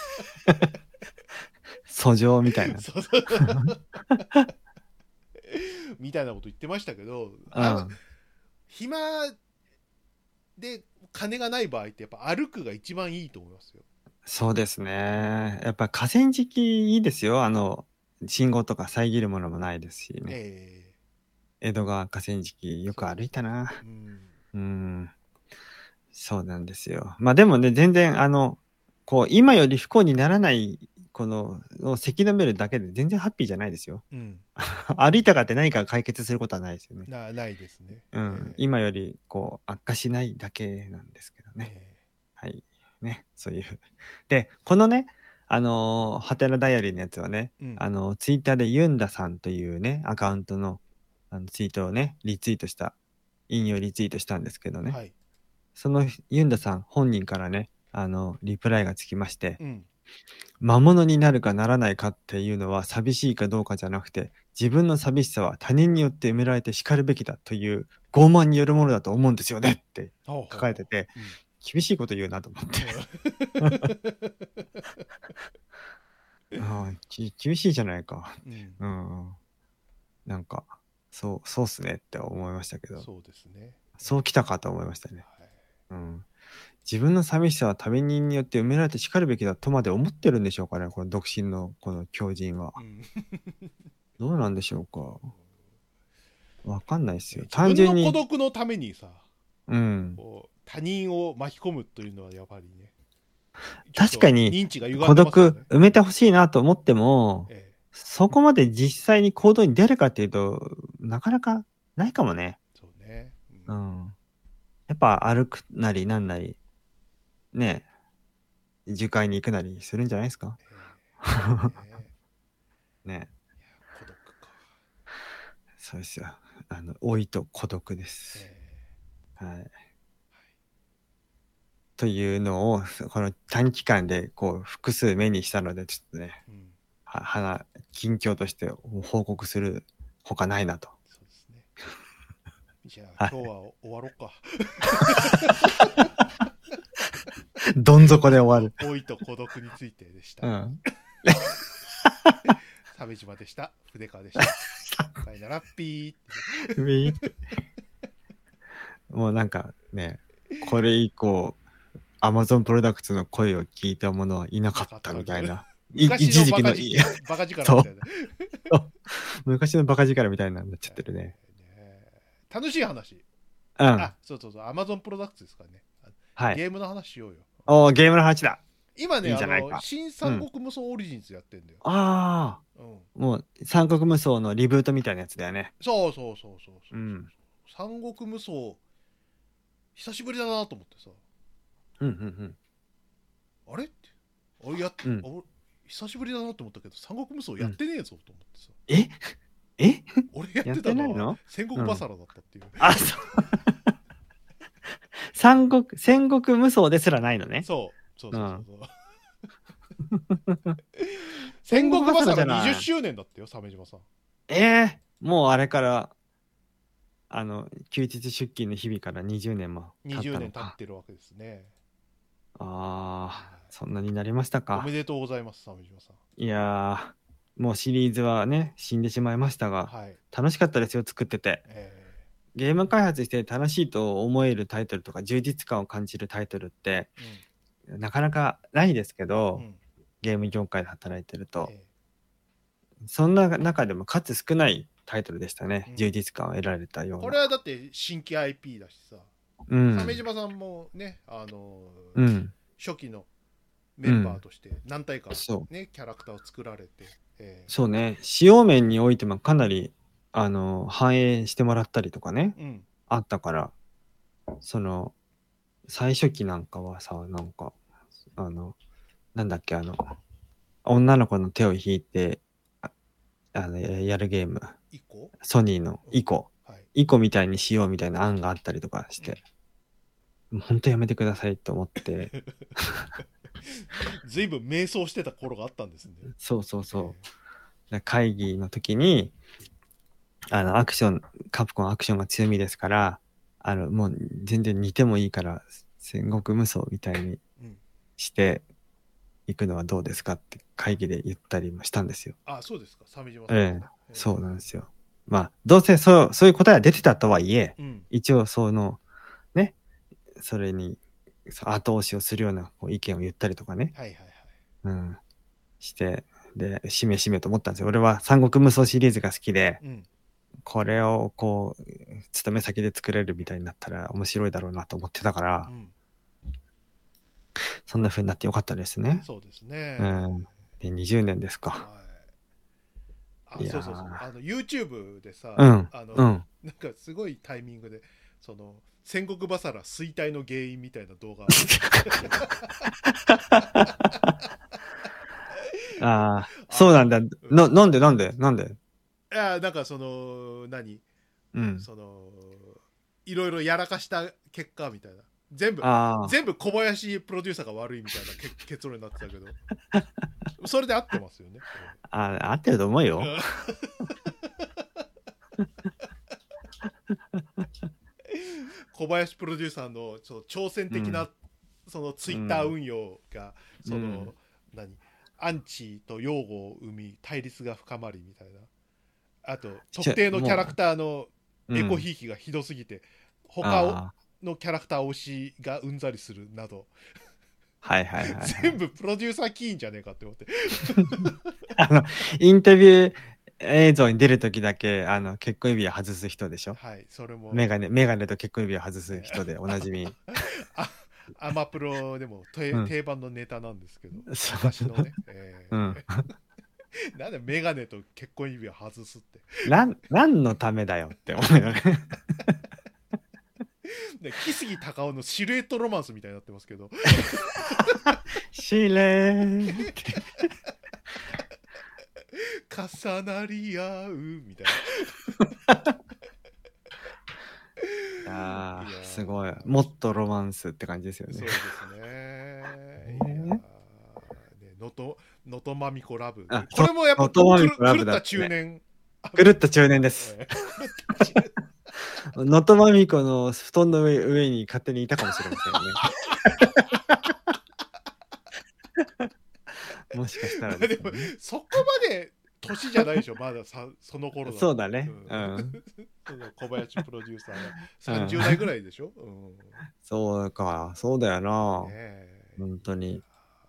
訴状みたいな。 そうそうみたいなこと言ってましたけど、あうん。 暇で金がない場合ってやっぱ歩くが一番いいと思いますよ。 そうですね。やっぱ河川敷いいですよ。あの、信号とか遮るものもないですしね。 え江戸川河川敷よく歩いたな。 えうんうん。そうなんですよ。まあでもね、全然あの、こう、今より不幸にならない、この、をせき止めるだけで全然ハッピーじゃないですよ。 うん歩いたかって何か解決することはないですよね。 なないですね。 うん。 ええ今より、こう、悪化しないだけなんですけどね。 えはい。ね。そういう。で、このね、あのー、ハテナダイアリーのやつはね、 えうんあの、ツイッターでユンダさんというね、アカウントの、あのツイートをね、リツイートした、引用リツイートしたんですけどね。 はい。 そのユンダさん本人からね、あの、リプライがつきまして、 うん魔物になるかならないかっていうのは寂しいかどうかじゃなくて、自分の寂しさは他人によって埋められて叱るべきだという傲慢によるものだと思うんですよねってほうほう書かれてて、 うん厳しいこと言うなと思って。ああ、き厳しいじゃないか。 うんうん。なんか、そう、そうっすねって思いましたけど、 そうですね。 そうきたかと思いましたね。 はいうん。自分の寂しさは他人によって埋められて叱るべきだとまで思ってるんでしょうかね、この独身のこの狂人は。 うんどうなんでしょうか。わかんないですよ。 自分の孤単純に、 独のためにさ、 うん。 こう他人を巻き込むというのはやっぱりね、 確かにちょっと認知が歪孤んでますよ独ね。 埋めてほしいなと思っても、 ええそこまで実際に行動に出るかっていうと、なかなかないかもね。 そうね。 ううんん。やっぱ歩くなりなんなり、ね、樹海に行くなりするんじゃないですか。 ええね。 いや孤独か。 そうですよ。あの、老いと孤独です。 えはい。というのを、この短期間でこう複数目にしたので、ちょっとね、 えうんは、はな、近況として報告するほかないなと。 そうですね。じゃはいあ今日は終わろうか。 どん底で終わる。 老いと孤独についてでしうた。 ん。 鮫島でした。筆川でした。さよならピーって。 ウィーってもうなんかね、これ以降、アマゾンプロダクツの声を聞いた者はいなかったみたいな。い昔一時期ののバカじいバカ力みたいな。 昔のバカ力みたいになっちゃってるね。 ね楽しい話。 うん。 あ、そうそうそう。アマゾンプロダクツですからね。 はい。 ゲームの話しようよ。 おー、ゲームの話だ。 今ね、あいいじゃないかの、新三国無双オリジンズやってんだよ。 ああ、 うん。 もう三国無双のリブートみたいなやつだよね。 そうそうそうそうそう。 うん。 三国無双、久しぶりだなと思ってさ。 うんうんあれって。あれやっ、 うんあ久しぶりだなと思ったけど、三国無双やってねえぞと思ってさ。 ええ俺やってたやってないのはの戦国バサラだったっていう。 あ、そう。三国、戦国無双ですらないのね。 そう。そうそうそうそう。戦国バサラにじゅっしゅうねんだってよ、鮫島さん。 ええもうあれから、あの、休日出勤の日々からにじゅうねんも経ったのか。 にじゅうねん経ってるわけですね。 ああ、そんなになりましたおかめ。でとうございます、鮫島さん。 いやー、もうシリーズはね、死んでしまいましたが、 はい。 楽しかったですよ、作ってて。 えゲーム開発して楽しいと思えるタイトルとか、充実感を感じるタイトルって、 ーなかなかないですけど、 うんうんゲーム業界で働いてると、 えそんな中でも数少ないタイトルでしたね。 うん充実感を得られたような。 ーこれはだって新規 アイピー だしさ、 うん。 鮫島さんもね、あのーうん。 初期のメンバーとして何体か、 そう。 ね、キャラクターを作られて、えーそうね。使用面においてもかなり、あの、反映してもらったりとかね、 うんあったから、その、最初期なんかはさ、なんか、あの、なんだっけ、あの、女の子の手を引いて、ああの、ややるゲーム、 いっこ、 ソニーのイコ、 はい、 イコみたいにしようみたいな案があったりとかして、もう本当やめてくださいと思って、 ずいぶん迷走してた頃があったんですね。 そうそうそう。で会議の時に、あの、アクション、カプコンアクションが強みですから、あの、もう全然似てもいいから、戦国無双みたいにうんしていくのはどうですかって会議で言ったりもしたんですよ。 あ、そうですか、鮫島さん。 ええ、 えーそうなんですよ。 まあ、どうせそう、そういう答えは出てたとはいえ、 うん、 一応その、ね、それにそう後押しをするようなこう意見を言ったりとかね、 はいはいはい。 うん、して、で、しめしめと思ったんですよ。俺は三国無双シリーズが好きで、 うん、 これをこう、勤め先で作れるみたいになったら面白いだろうなと思ってたから、 うん、 そんな風になってよかったですね。 そうですね。 うん。で、にじゅうねんですか。 はい。あ、 いやそうそうそう。あの、YouTube でさ、 ー、うん、 あの、 うん。 なんかすごいタイミングで、その、戦国バサラ衰退の原因みたいな動画。 ああ、 あの、 そうなんだ。 うん。 な、なんでなんでなんでいや、なんかその、何うん。 その、いろいろやらかした結果みたいな。全部、 あ全部小林プロデューサーが悪いみたいなけ結論になってたけど、それで合ってますよね。 あ、あ、合ってると思うよ。 うん。小林プロデューサーのその挑戦的な、 うん。 そのツイッターうん。 運用が、その、 うん。 何アンチと擁護を生み対立が深まりみたいな。あとちょ、 特定のキャラクもターのう、うエコん。 ひいきがひどすぎて他をああ、 のキャラクター推しがうんざりするなど、 はいはいはいはい。 全部プロデューサーキーンじゃねえかって思って。 あの、インタビュー映像に出るときだけ、あの、結婚指輪外す人でしょ。 はい、それも、 メガネ、メガネと結婚指輪外すね、 人でおなじみ。 あアマプロでも定うん。 定番のネタなんですけど、 そう。 昔のね、 うん。 えー、なんでメガネと結婚指輪外すって。 なん、何のためだよって思うよね。 で木杉隆夫のシルエットロマンスみたいになってますけど、 しれーって。 重なり合うみたいな。いやああ、すごい。もっとロマンスって感じですよね。 そうですね。いやねー、ね、のと、のとまみこラブ。 あ、そこれもやっぱう、とまくるみこラ狂ったブだってね。 中年。あ、 狂った中年です。 えー狂った中年。 のとまみこの布団の上、上に勝手にいたかもしれませんよね。もしかしたらででも、 すよね。 そこまで年じゃないでしょ、まださその頃だと。 そうだね。ううん、 ん。 その小林プロデューサーがうん。 さんじゅう代ぐらいでしょ、うん、ねそうか、そうだよな。 え。 本当に。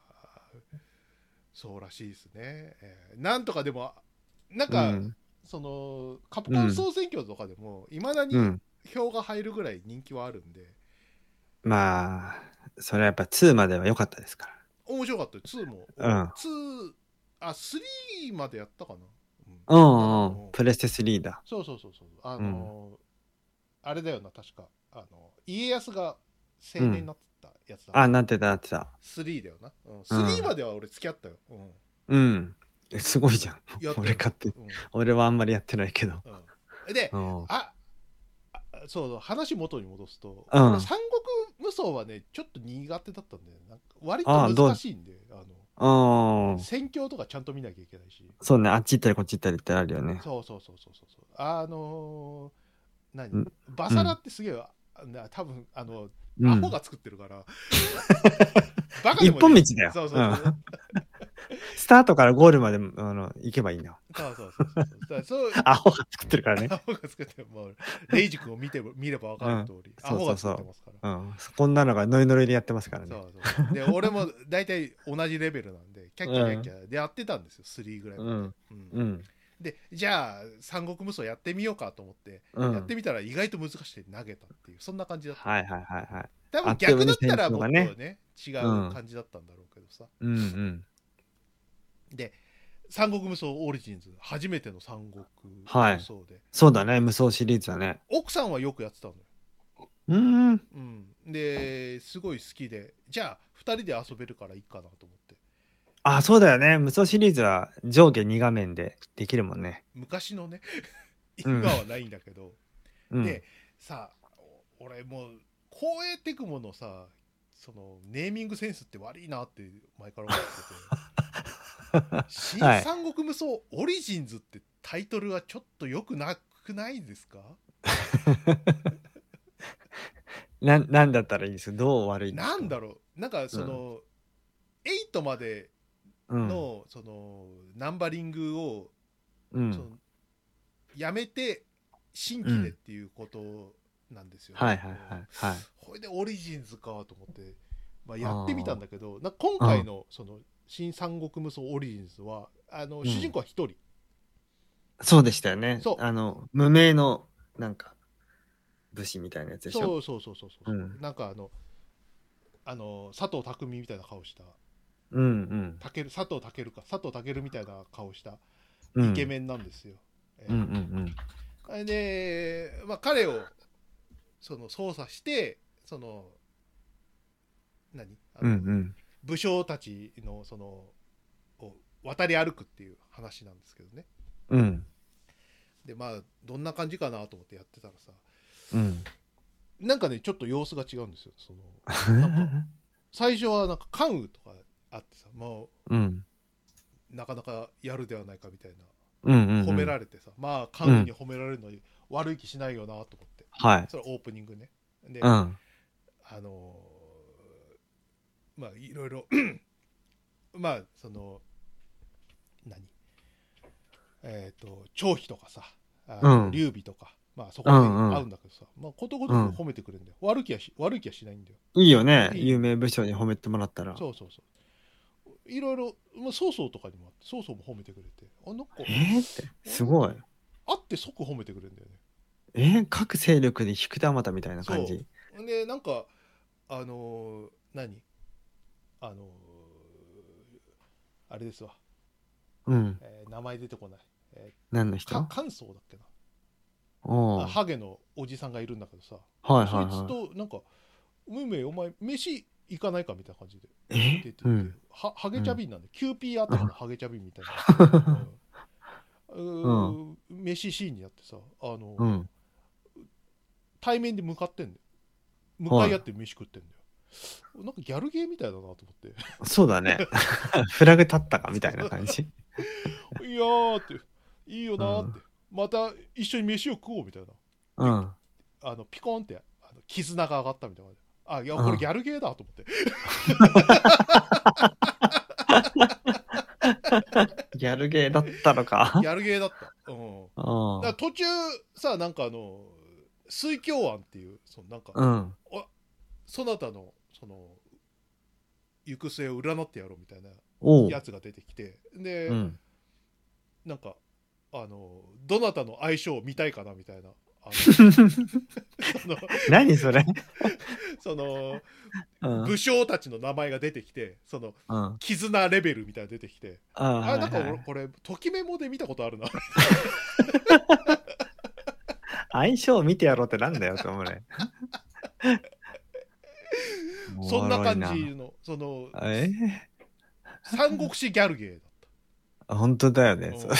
そうらしいですね。えーなんとかでも、なんか、 うん。 その、カプうん。 コン総選挙とかでも、いまだにうん。 票が入るぐらい人気はあるんで、 まあ、それはやっぱツーまでは良かったですか面白かったよ。ツーも、 ら。うん。 ツー、あ、スリーまでやったかな。うん、 うやったな。 んうん。 うん、 プレステスリーだ。 そうそうそうそう。あうん。 のーあれだよな、確か。あの、家康が青うん。 年になったやつだな。 あ、なってた、なってた。 スリーだよな。うん、スリーまうん。 では俺付き合ったよ。うん。 うん。えすごいじゃん。 やったやった。 俺買って。 うん。 俺はあんまりやってないけど。 うん、で、 うん。 あ、そうそう、話元に戻すと、 うん。 俺三国無双はねちょっと苦手だったんで、なんか割とああ、どう、 難しいんで、あのうん。 戦況とかちゃんと見なきゃいけないし。 そうね。あっち行ったりこっち行ったりってあるよね。 そうそうそうそうそうそう、あのー何うん。 バサラうん。 ってすげえ、な多分あのうん。 アホが作ってるからバカで一もね、 本道だよ。 そうそうそう、 うん。スタートからゴールまで、あの、行けばいいんだよ。 そうそうそうそうそう、だからそう、 アホが作ってるからね。 アホが作ってる、もうレイジ君を見て見れば分かうん。 る通りアそうホがそうそ作ってますから。 う。うん。こんなのがノリノリでやってますからね。 そうそうそう。で、俺も大体同じレベルなんで、キャッキャキャッキうん。 ャでやってたんですよ、スリーぐらいまで。 うん。 うん、 うん。 で、じゃあ、三国無双やってみようかと思って、 うん。 やってみたら意外と難しくて投げたっていう、そんな感じだった。 はいはいはいはい。 多分あっという間に戦逆だったらもっ争がね。 とね、違うん。 う感じだったんだろうけどさ。 うんうん。 で、三国無双オリジンズ、初めての三国はい。 無双で、 そうだね。無双シリーズだね。 奥さんはよくやってたのよ。 うーん。 うん。で、すごい好きで、じゃあ、二人で遊べるからいいかなと思って。 あ、そうだよね。無双シリーズは上下に画面でできるもんね。 昔のね、 うん。 今はないんだけど、 うん。 でさあ、俺もう光栄テクモのさ、そのネーミングセンスって悪いなって前から思ってて、新はい。 三国無双オリジンズってタイトルはちょっと良くなくないですか？ な、なんだったらいいですどう悪いんですかなんだろう、なんかうん。 そのエイトまでうん。 のそのナンバリングをうん。 そのやめて新規でっていうことなんですよね、 はいはいはいはい。 これでオリジンズかと思って、まあ、やってみたんだけど、なんか今あー回のその新三国無双オリジンズはあのうん主人公は一人、 そうでしたよね。 そうあの、無名の、なんか、武士みたいなやつでしょ。 そうそうそうそうそう、 うん。 なんかあのあの佐藤匠みたいな顔したうんうんたける佐藤健か佐藤健みたいな顔したうん。 イケメンなんですよ、えうんうんーで、まあ、彼をその操作してその何あうん。うの、 んうん。 武将たちのそのを渡り歩くっていう話なんですけどね。 うん。 でまあどんな感じかなと思ってやってたらさ、 うん。 なんかねちょっと様子が違うんですよ。そのなんか最初はなんか関羽とかあってさ、まあうん。 なかなかやるではないかみたいうんうんうな褒めん。 られてさ、まあ関羽にうん。 褒められるのに悪い気しないよなと思って、 はい。 それはオープニングね。で、 うん。 あのーまあいろいろまあその何えっ、と張飛とかさ、あのうん。 劉備とか、まあそうこでんうん。 会うんだけどさ、まあことごうん。 とく褒めてくれるんだよ。悪気はし悪い気はしないんだよ。 いいよね。 いいよ。 有名武将に褒めてもらったら。 そうそうそう。いろいろ、まあ、曹操とかにもあって、曹操も褒めてくれて、あなんか、 えーって、 あなんかすごい。 会って即褒めてくれるんだよね。 えー、各勢力に引く手あまたみたいな感そじ。 う。でなんかあのー何あのーあれですわ。 うん。 えー名前出てこない。えー、か何の人？ 関宗だっけな。あおー。 ハゲのおじさんがいるんだけどさ、 はいそいつはいはとなんかムーメイお前飯行かないかみたいな感じでい。え出てて、 うん。 はハゲうん。 チャビンなんで キューピー あたりのハゲチャビンみたいなやつで、ううん。 ん、うー飯シーンになってさ、あのうん。 対面で向かってんだよ、向かい合はって飯食ってんだよ。なんかギャルゲーみたいだなと思ってい。そうだね。フラグ立ったかみたいなそう感じ。 いやーっていいようん。 なーって、また一緒に飯を食おうみたいなで、 うん。 あのピコンってあの絆が上がったみたいな、あいやうん。 これギャルゲーだと思ってギャルゲーだったのか。 ギャルゲーだった。うん。だからうん。 途中さ、なんかあの、水京庵っていう、そのなんか、 うん。 おそなたの、その、行く末を占ってやろうみたいなおう。 やつが出てきて、で、 うん。 なんか、あの、どなたの相性を見たいかなみたいな、あの、その、 何それ。 その、 うん。 武将たちの名前が出てきて、その、 うん。 絆レベルみたいなの出てきて、 ああ、 あ、 はいはい。 なんか俺これ、ときメモで見たことあるな。 相性見てやろうってなんだよと思うね。おそんな感もろいな。 じの、その、 え三国志ギャルゲーだっー、本当だよね。 た。うそん、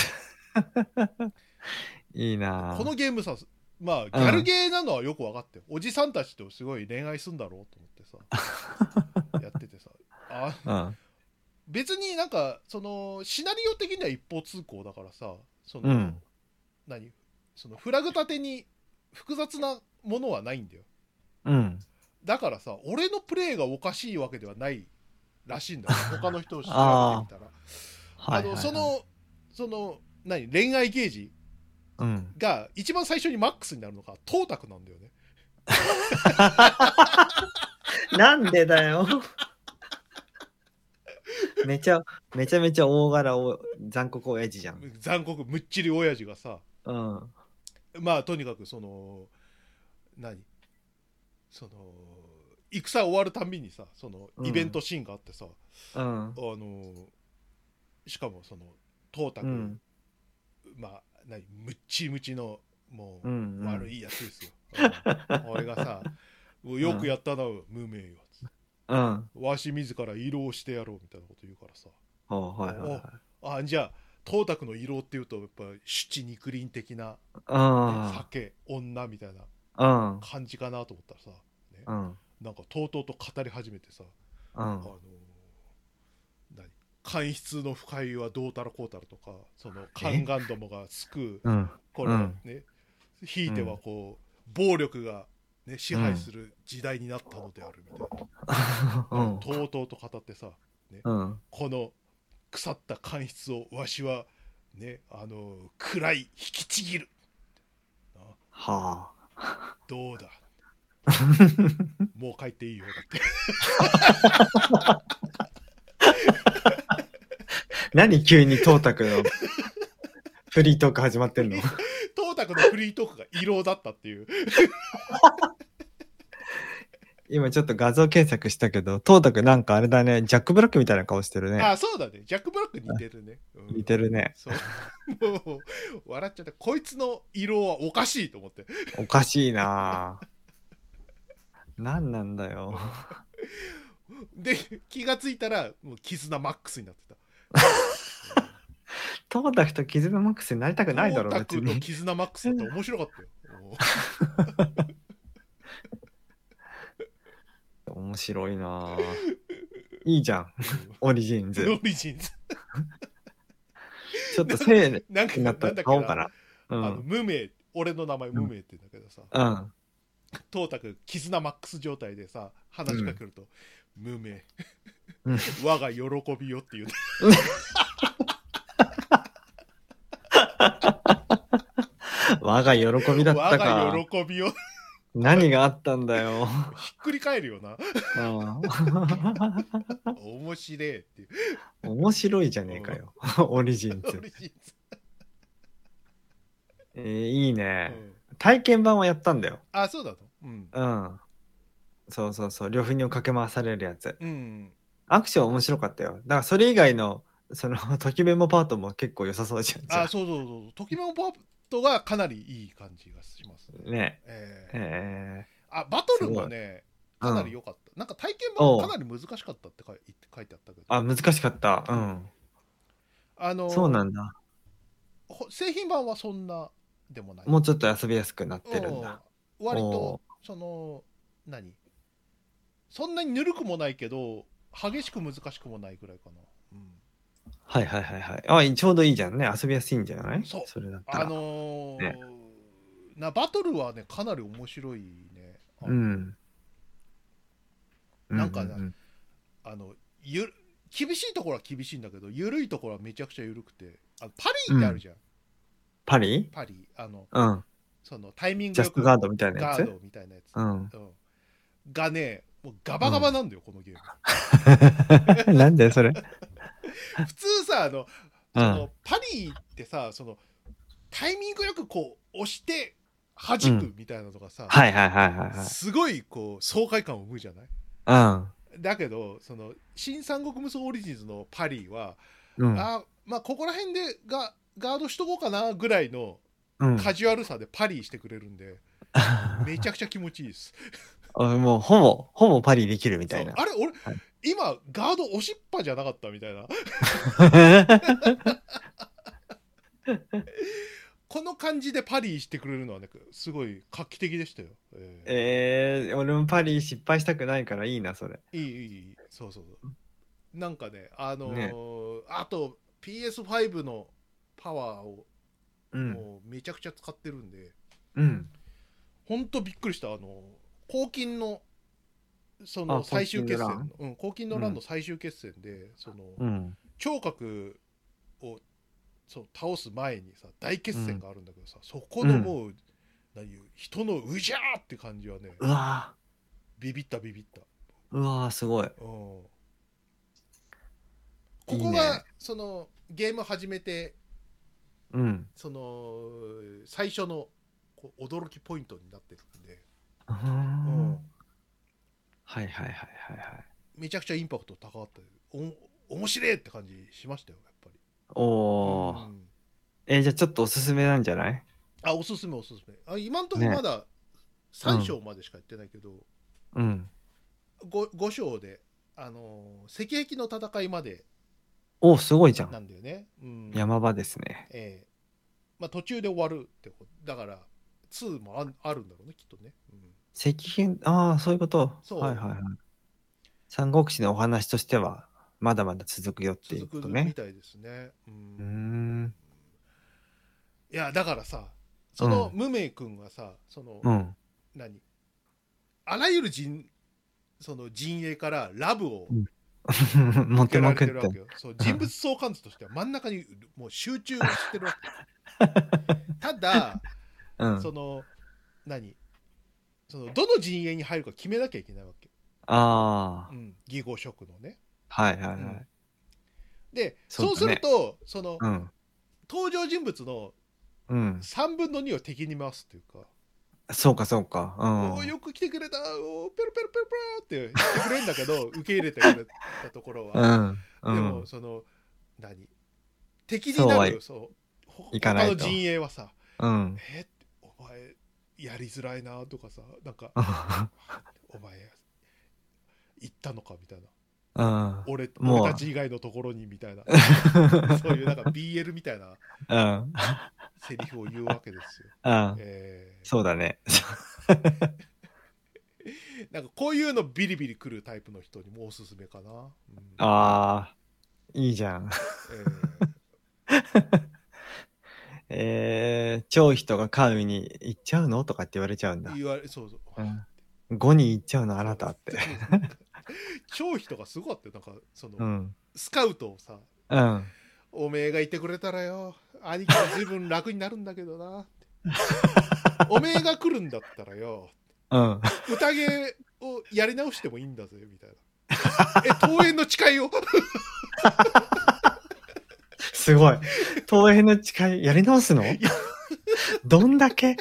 いいこのなゲームさ、まあ、ギぁ。うャルん。 ゲーなのはよく分かっておじさんたちとすごい恋愛すんだろうと思ってさ、やっててさ、あうん。 別になんか、その、シナリオ的には一方通行だからさ、その、 うん。 何そのフラグ立てに複雑なものはないんだよ。 うん。 だからさ、俺のプレイがおかしいわけではないらしいんだよ。他の人を調べてみあたら。 あ、はあの、 いはいはい。 その、その、何恋愛ゲージうん。 が一番最初にマックスになるのがトータクなんだよね。 なんでだよ。めちゃ、めちゃめちゃ大柄お、残酷親父じゃん。 残酷むっちり親父がさ、 うん。 まあとにかくその何その戦終わるたんびにさ、そのイベンうん。 トシーンがあってさ、 うん。 あのしかもそのトータク、 うん。 まあ何むっちむちのもうん。うん。 う悪いやつですよ。うん、俺がさ、もうよくやったな無名よ。 うん。 わし自ら胃ろうしてやろうみたいなこと言うからさ、 おはいはいはい。 おあじゃあトータクの胃ろうっていうとやっぱ七肉林的な、ね、 あ酒女みたいなあ。うん。 感じかなと思ったらさ、ね、 うん。 なんかとうとうと語り始めてさ、 うん。 あの何官室の腐敗はどうたらこうたらとか、その宦え官どもが救ううん。 これうん。 ね、ひいてはうん。 こう暴力が、ね、支うん。 配する時代になったのであるみたいな、 うん。 とうとうと語ってさ、ね、 うん。 この腐った官室をわしはね、あの暗い引きちぎるはどうだあ。 もう帰っていいよだって何急にトータクのフリートーク始まってんの？ トータクのフリートークが異様だったっていう今ちょっと画像検索したけど、トータクなんかあれだね、ジャック・ブラックみたいな顔してるね。 あ、そうだね。ジャック・ブラック似てるね。うん、 似てるね。 そう。もう、笑っちゃった。こいつの色はおかしいと思って。 おかしいなぁ。何なんだよ。 で、気がついたら、もう絆マックスになってた。 トータクと絆マックスになりたくないだろ、 トータクの別に。 絆マックスだって面白かったよ。 面白いなぁ。いいじゃん。オリジンズ。 オリジンズ。 ちょっとせいなんか、 になったら買おうかな。うあの、 ん。 無名、俺の名前無名って言うんだけどさ、 うん。 トータク、絆マックス状態でさ、話しかけると、無名、 うん、 我が喜びよっていう。 我が喜びだったか。 我が喜びよ。 何があったんだよ。 ひっくり返るよな。 うん面白いっていう。 面白いじゃねえかよ。オリジンズ。 オリジンズ。 えー、いいね、 うん。 体験版はやったんだよ。 あ、そうだと。うん。 うん。そうそうそう。両船をかけ回されるやつ。 うん。 アクション面白かったよ。だからそれ以外の、その、ときメモパートも結構良さそうじゃん。 あ、そうそうそう。ときめもパートがかなりいい感じがしますね。 ねえー、 えあ、バトルもね、かなり良かった。うん、なんか体験版もかなり難しかったって書い書いてあったけど。 あ、難しかった。うん。 あのー、 そうなんだ。 製品版はそんなでもない。 もうちょっと遊びやすくなってるんだ。 うん、割と、その、何そんなにぬるくもないけど、激しく難しくもないぐらいかな。うん、 はいはいはいはい。あ、ちょうどいいじゃんね。遊びやすいんじゃない？ そう。 それだったら。 あのーね、 なバトルはね、かなり面白いね。 うん。 なんかね、 うんうんうん、 あの、ゆ厳しいところは厳しいんだけど、緩いところはめちゃくちゃ緩くて、あのパリーってあるじゃん。うん、 パリ？ パリー。あの、 うん。 そのタイミングジャストガードみたいなやつ？ ガードみたいなやつ。 うん。うん、 がね、もうガバガバなんだよ、うん、このゲーム。なんでそれ普通さ、あの、その、うん、パリーってさ、その、タイミングよくこう、押して弾くみたいなのがさ、うん、 はいはいはいはい、はい。 すごいこう、爽快感を生むじゃない？うん。だけど、その、新三国無双オリジンズのパリーは、うん、あ、まあ、ここら辺でガガードしとこうかなぐらいのカジュアルさでパリーしてくれるんで、うん、めちゃくちゃ気持ちいいです。 もうほぼほぼパリできるみたいな。 あれ俺、はい、今ガード押しっぱじゃなかったみたいな。この感じでパリしてくれるのはね、すごい画期的でしたよ。えー、 えー、俺もパリ失敗したくないからいいなそれ。 いいいいそうそう。なんかね、あのーね、あと ピーエスファイブ のパワーをもうめちゃくちゃ使ってるんで、うん、ほんとびっくりした。あの黄金のその最終決戦の、うん、黄金の乱の最終決戦で、うん、その、うん、聴覚をそう倒す前にさ大決戦があるんだけどさ、うん、そこのもう、うん、何人のうじゃーって感じはね、 うわビビったビビった。 うわすごい。うん、 ここがいい、ね、そのゲーム始めて、うん、その最初のこう驚きポイントになってるんで、うん、 はいはいはいはいはい。 めちゃくちゃインパクト高かった。お面白いって感じしましたよやっぱり。 おお、うん、えー、じゃあちょっとおすすめなんじゃない？ あ、おすすめおすすめ。あ、今んとこまださん章までしかやってないけど、うん、5, 5章であのー、石壁の戦いまで。 おすごいじゃん。 なんだよね。うん、 山場ですね。 ええー、まあ途中で終わるってことだからにも あ, あるんだろうねきっとね。うん、 石壁、ああそういうこと。そうはいはいはい。三国志のお話としてはまだまだ続くよっていうことね。 続くみたいですね。うん。うーん、いやだからさ、その無名君はさ、その、うん、何あらゆる人その陣営からラブを、うん持ってまくってるわけよ。そう人物相関図としては真ん中にもう集中してるわけただ、うん、その何そのどの陣営に入るか決めなきゃいけないわけ。 ああ、 うん、義語色のね。 はいはいはい。 うん、でそう,、 そうだね、 するとその、 うん、 登場人物のうん、 さんぶんのにを敵に回すっていうか、 そうかそうか、うおーん、 よく来てくれた、おーペロペロペロペロって言ってくれるんだけど受け入れてくれたところは、 うん、うでもん、 その何敵にそうはいなるそうほいかないと。 他の陣営はさ、 うん。 えお前やりづらいなとかさ、なんかお前行ったのかみたいな、 うん。 俺俺もう、 たち以外のところにみたいなそういうなんか ビーエル みたいなうん。 セリフを言うわけですよ。 うん。 えそうだね。 ー、なんかこういうのビリビリくるタイプの人にもおすすめかな、うん、 ああ、いいじゃん。 ええー、超人が神に行っちゃうのとかって言われちゃうんー、 だ。 言われそうそう、 うん。ごに行っちゃうのあなたって。 そうそう超人がすごかったよ。なんかその、 うん。 スカウトをさ、 うん。 おめえがいてくれたらよ兄貴は随分楽になるんだけどなおめえが来るんだったらようん。 宴をやり直してもいいんだぜみたいな。え桃園の誓いをすごい。東映の誓いやり直すのどんだけ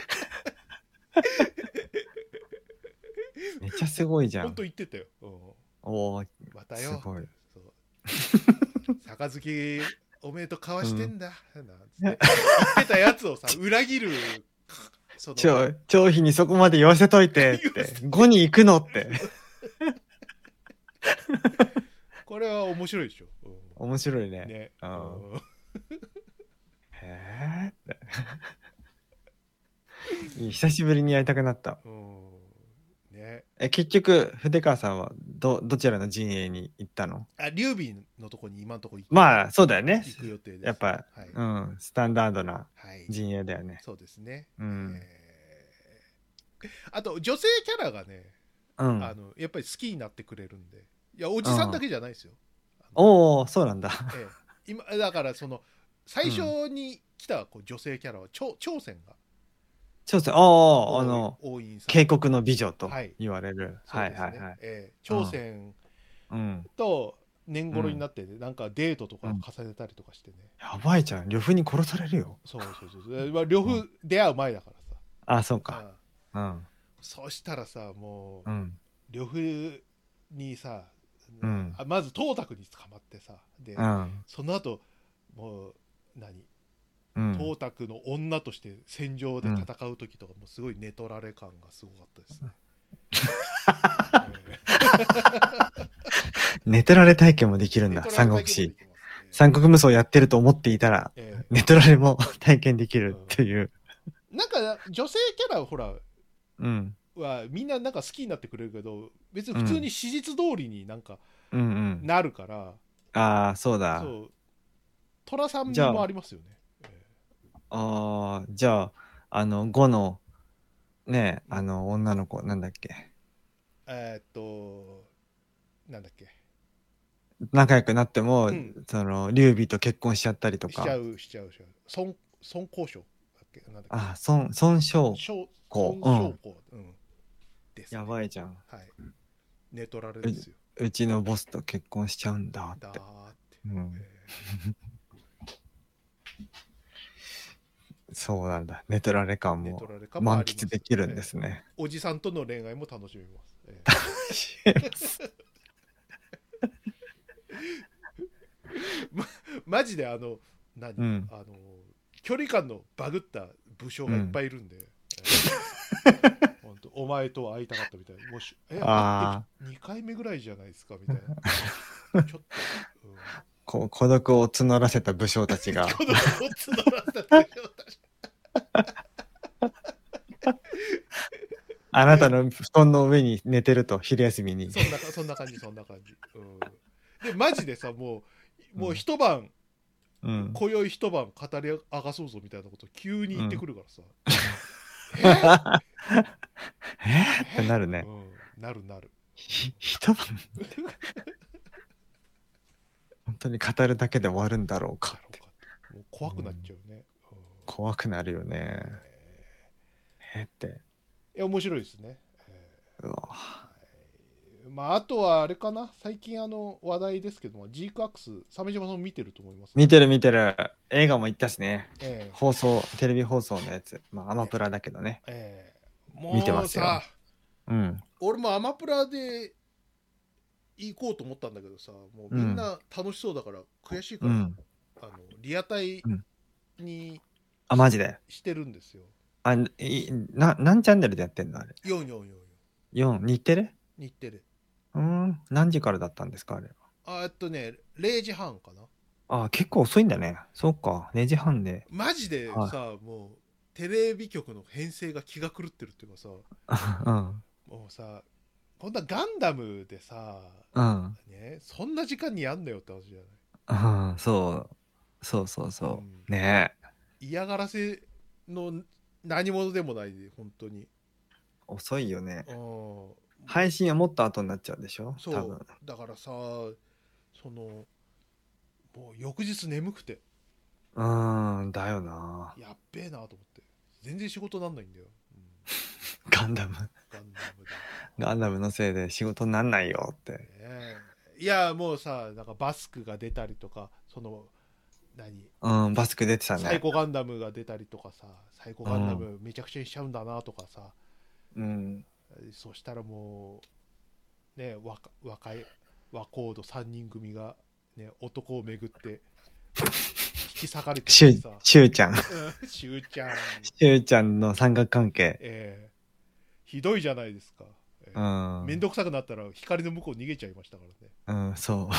めっちゃすごいじゃん。 本当言ってたよ、うん、 おー、 またよすごい。 そう杯おめえと交わしてんだ、うん、なんつって言ってたやつをさ裏切るその超、超飛にそこまで言わせといてって。ごに行くのって。 これは面白いでしょ、うん、 面白いね。 ね、 うん、 うん、 へーっていい久しぶりにやりたくなった。 うんね、 え、結局、筆川さんはど、どちらの陣営に行ったの？ あ劉備のとこに今のとこ行く、 まあ、そうだよね。 行く予定です。 やっぱ、 はい、 うん、スタンダードなはい陣営だよね。 そうですね、 うん。 えーあと女性キャラがね、 うん。 あのやっぱり好きになってくれるんで、いやおじさんだけじゃないですよ、 おお、そうなんだ。 ええ、今だからその最初に来たこう女性キャラは朝朝鮮がそうですね。ああ、あの、 多いんさ渓谷の美女とはい言われる。はいはいはい。 ええ、朝鮮うん。 と年頃になって、ね、なんかデートとかうん重ねたりとかしてね、 やばいじゃん。呂布に殺されるよ。 そうそうそうそう、まあ、呂布出会う前だからさ、 あ、そうか。 うん、 うん。 そしたらさもうん。 う呂布にさ、 うんあまず東卓に捕まってさ、で、 うん。 その後もう何うん東卓の女として戦場で戦う時とかもすごい寝取られ感がすごかったですね。 寝取られ体験もできるんだ。三国志。三国無双やってると思っていたら、 え寝取られも体験できるっていう。 うん、なんか女性キャラほら、 うん、 はみんななんか好きになってくれるけど、別に普通に史実通りになんかなるから、うんうん、 ああそうだ。 そう寅さん味もありますよね。 ああじゃああのごのねあの女の子なんだっけ、 えー、っとなんだっけ仲良くなっても、うん、その劉備と結婚しちゃったりとかしちゃうしちゃうしちゃう孫孫光章だっけなんだっけあ孫孫尚子孫尚子、うんうんですね、やばいじゃん、 はい、寝取られるんですよ。 う, うちのボスと結婚しちゃうんだって。だって、うんえー、そうなんだ。寝取られ感も満喫できるんですね。 えー、おじさんとの恋愛も楽しみます。えー、楽しみますま、マジであの何、うん、あの距離感のバグった武将がいっぱいいるんで、うんえー、本当お前と会いたかったみたいな、もしえあにかいめぐらいじゃないですかみたいなちょっと、うん、 こ孤独を募らせた武将たちが孤独を募らせた武将たちあなたの布団の上に寝てると昼休みにそんなそんな感じそんな感じ、うん、でマジでさもうもう一晩、うん、今宵一晩語り明かそうぞみたいなこと急に言ってくるからさ、 うん、ええってなるね、 うん、なるなる一晩本当に語るだけで終わるんだろうかってもう怖くなっちゃうね、 うん、怖くなるよね、えー、ってや面白いですね、えうわーまああとはあれかな、最近あの話題ですけども、ジークアックス鮫島さん見てると思います、 見てる見てる。映画も行ったしね。 え放送、テレビ放送のやつ。まあ、アマえプラだけどね。 ええ見てますよ。 もうさ、 うん。 俺もアマプラで行こうと思ったんだけどさ、もうみんな楽しそうだから悔しいから、 うん。 あのリアタイうんにあ、マジで。 してるんですよ。 あ、いな、何チャンネルでやってんのあれ。 よんよんよんよん、 よん、日テレ日テレ。 うーん。何時からだったんですかあれ。 あえっとね、れいじはんかな。 あ、結構遅いんだね。そうか。れいじはんで。 マジではさ、もうテレビ局の編成が気が狂ってるっていうかさ、 い。うん。 もうさ、こんなガンダムでさ、 うん。 ね、そんな時間にやんなよって話じゃない。 うん。そう。そうそうそう。 うんねえ。 嫌がらせの何者でもないで、本当に。 遅いよね。 うん配信はもっと後になっちゃうでしょ多分。 そうだからさ、そのもう翌日眠くてうーん。だよな。 やっべえなと思って、全然仕事なんないんだよ、うん、 ガンダム。 ガンダムガンダムのせいで仕事になんないよって。 で、ね、いやもうさ、なんかバスクが出たりとか、その何うん。バスク出てたサイね。 コガンダムが出たりとかさ、サイコガンダムめちゃくちゃにしちゃうんだなとかさ、 うん。 そしたらもうね、若若い若コードさんにん組が、ね、男をめぐって引き裂かれてしゅう、 てさ、 しゅうちゃん。 しゅうちゃん、 しゅうちゃんの三角関係。 えーひどいじゃないですか、えうーん。 めんどくさくなったら光の向こう逃げちゃいましたからね。 うん、そう。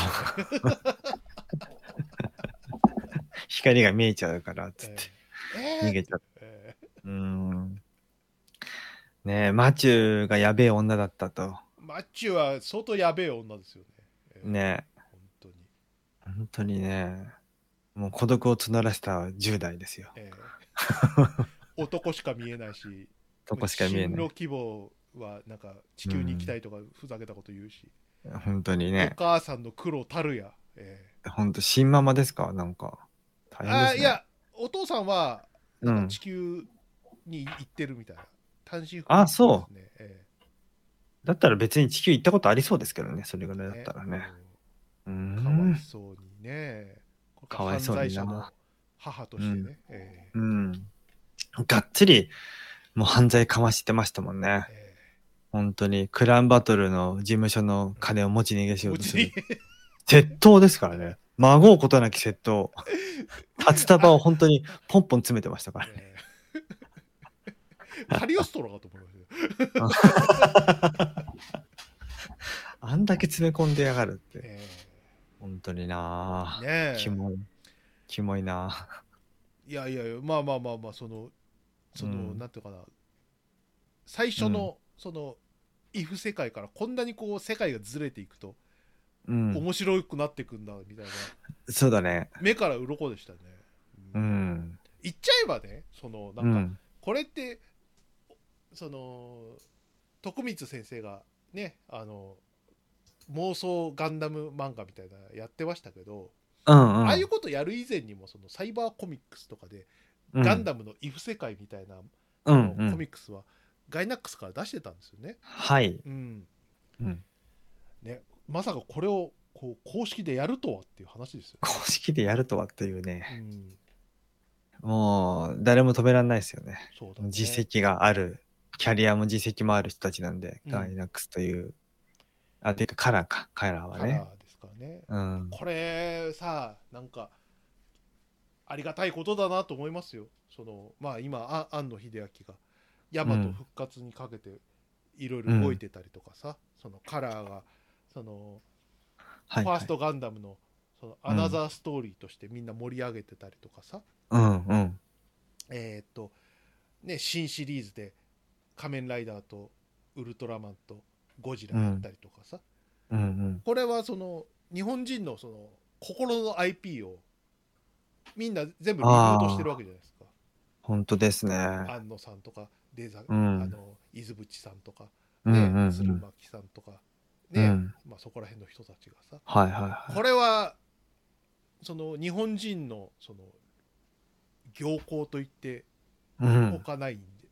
光が見えちゃうから、つって。 えー逃げちゃう。 えうーん。ねえ、マチューがやべえ女だったと。 ーマッチュは相当やべえ女ですよね、えーねえ、 本当に、 本当にね。もう孤独を募らせたじゅう代ですよ。 えー男しか見えないし、 そこしか見え進路ない。 希望はなんか地球に行きたいとかふざけたこと言うし、 本当におね。 母さんの苦労たるや、え本当新ママですかなんか。 ー大変ですね。 あいや、お父さんはなんかうん。 地球に行ってるみたいな、単身赴あ、 任そう。 ですね、えだったら別に地球行ったことありそうですけどね。それぐらいだっーねたらね。うーうんかわいん。 そうにね、これかわい犯そうにな。 罪者の母としてね、えうん。がっつり、もう犯罪かましてましたもんね。 ーえ本当に、クランバトルの事務所の金を持ち逃げしーようとするうちに。 窃盗ですからね。孫うことなき窃盗。札束を本当にポンポン詰めてましたからね。 えーカリオストロかと思いましたよ、 あんだけ詰め込んでやがるって。 え本当になぁ。 ーねえキモい。キモいなぁ。 いやいやいや、まあまあまあまあ、そのその、 うんなんていうかな、最初の、そのイフ世界からこんなにこう世界がずれていくとうん。 面白くなっていくんだみたいな、 そうだね。 目から鱗でしたね、 ううんん。 言っちゃえばね、そのなんか、 うん。 これってその徳光先生がね、あの妄想ガンダム漫画みたいなやってましたけど、 うんうん。 ああいうことやる以前にもそのサイバーコミックスとかで、 うんガンダムのイフ世界みたいな、 うあのんうんコミックスはガイナックスから出してたんですよね。 はい。 うんうん。 ね、まさかこれをこう公式でやるとはっていう話ですよ、 公式でやるとはっていううね。 ん、 もう、誰も止めらんないですよね。 そうだね、 実績がある、キャリアも実績もある人たちなんで、 うんガイナックスという、あ、てかカラーか、カラーはカね。 ラーですからね。 うん。 これさ、なんかありがたいことだなと思いますよ。そのまあ今あ庵野秀明がヤマト復活にかけていろいろ動いてたりとかさ、そのカラーがそのはい、はい。 ファーストガンダムのそのアナザーストーリーとしてみんな盛り上げてたりとかさ、 うんうん。 えーっとね、新シリーズで仮面ライダーとウルトラマンとゴジラやったりとかさ、 うんうん。 これはその日本人のその心の アイピー をみんな全部リブートしてるわけじゃないですか。 本当ですね。 安野さんとかデーザ、 うんあの伊豆淵さんとか、 うんねうんうん鶴巻さんとかね、 うんまあ、そこら辺の人たちがさ、 はいはいはい。 これはその日本人のその行幸と言ってうんおかないん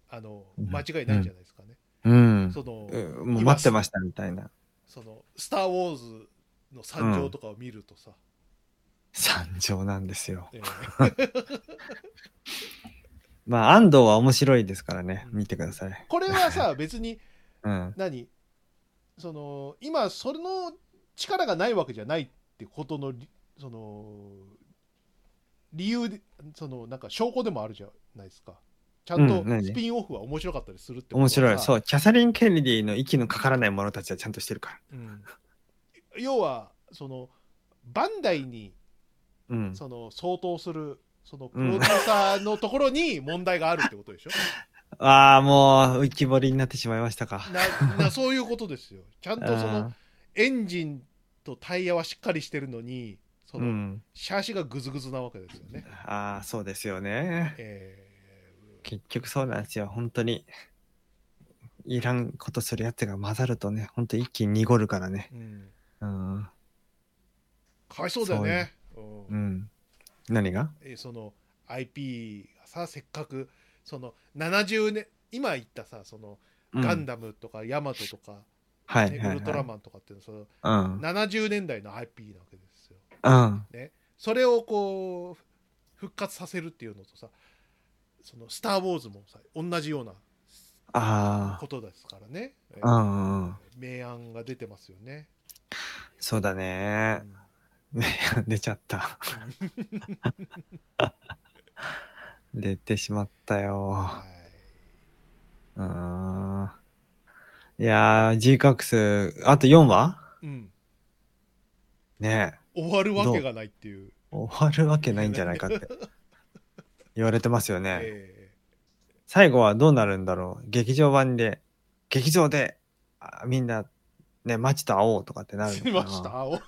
あのうん間違いないんじゃないですかね。 うん。 そのうんもう今待ってましたみたいな。 そのスター・ウォーズの惨状とかを見るとさ、 惨状なんですよ。 えーまあ、安藤は面白いですからね。 うん見てください。 これはさ別にうん。 何その今その力がないわけじゃないってことのりその理由でそのなんか証拠でもあるじゃないですか。ちゃんとうん何スピンオフは面白かったりするってことはさ、 面白い。そう。キャサリン・ケネディの息のかからない者たちはちゃんとしてるかうん、要はそのバンダイにら。うん。 その相当するそのプロデューサーのところに問題があるってことでしょ。 ああ、もう浮き彫りになってしまいましたか。 ななそういうことですよ。ちゃんとそのあエンジンとタイヤはしっかりしてるのにその、 ーうん。 シャーシがグズグズなわけですよね。 ああ、そうですよね。 え結局そうなんですよ。本当に。いらんことするやつが混ざるとね、本当一気に濁るからね。 ーうん、 うん。 かわいそうだよね。うんうん。何がえーその アイピー がさせっかくそのななじゅうねん今言ったさそのガンダダムとかヤマトとか、ねはいはいはい。 ウルトラマンとかっていうのはそのうん。 ななじゅうねんだいの アイピー なわけですよ。 うん。 ね、それをこう復活させるっていうのとさそのスター・ウォーズもさ同じようなあことですからね、えあ。うんうん。 明暗が出てますよね。 そうだね。 うん出ちゃった。出てしまったよ。 はいうーん。いやー、G カックス、あとよんわうん、 ね終わるわけがないっていう。 え。終わるわけないんじゃないかって言われてますよね。 え最後はどうなるんだろう。劇場版で、劇場で、あみんな、ね、街と会おうとかってなるのかな。 ーしました青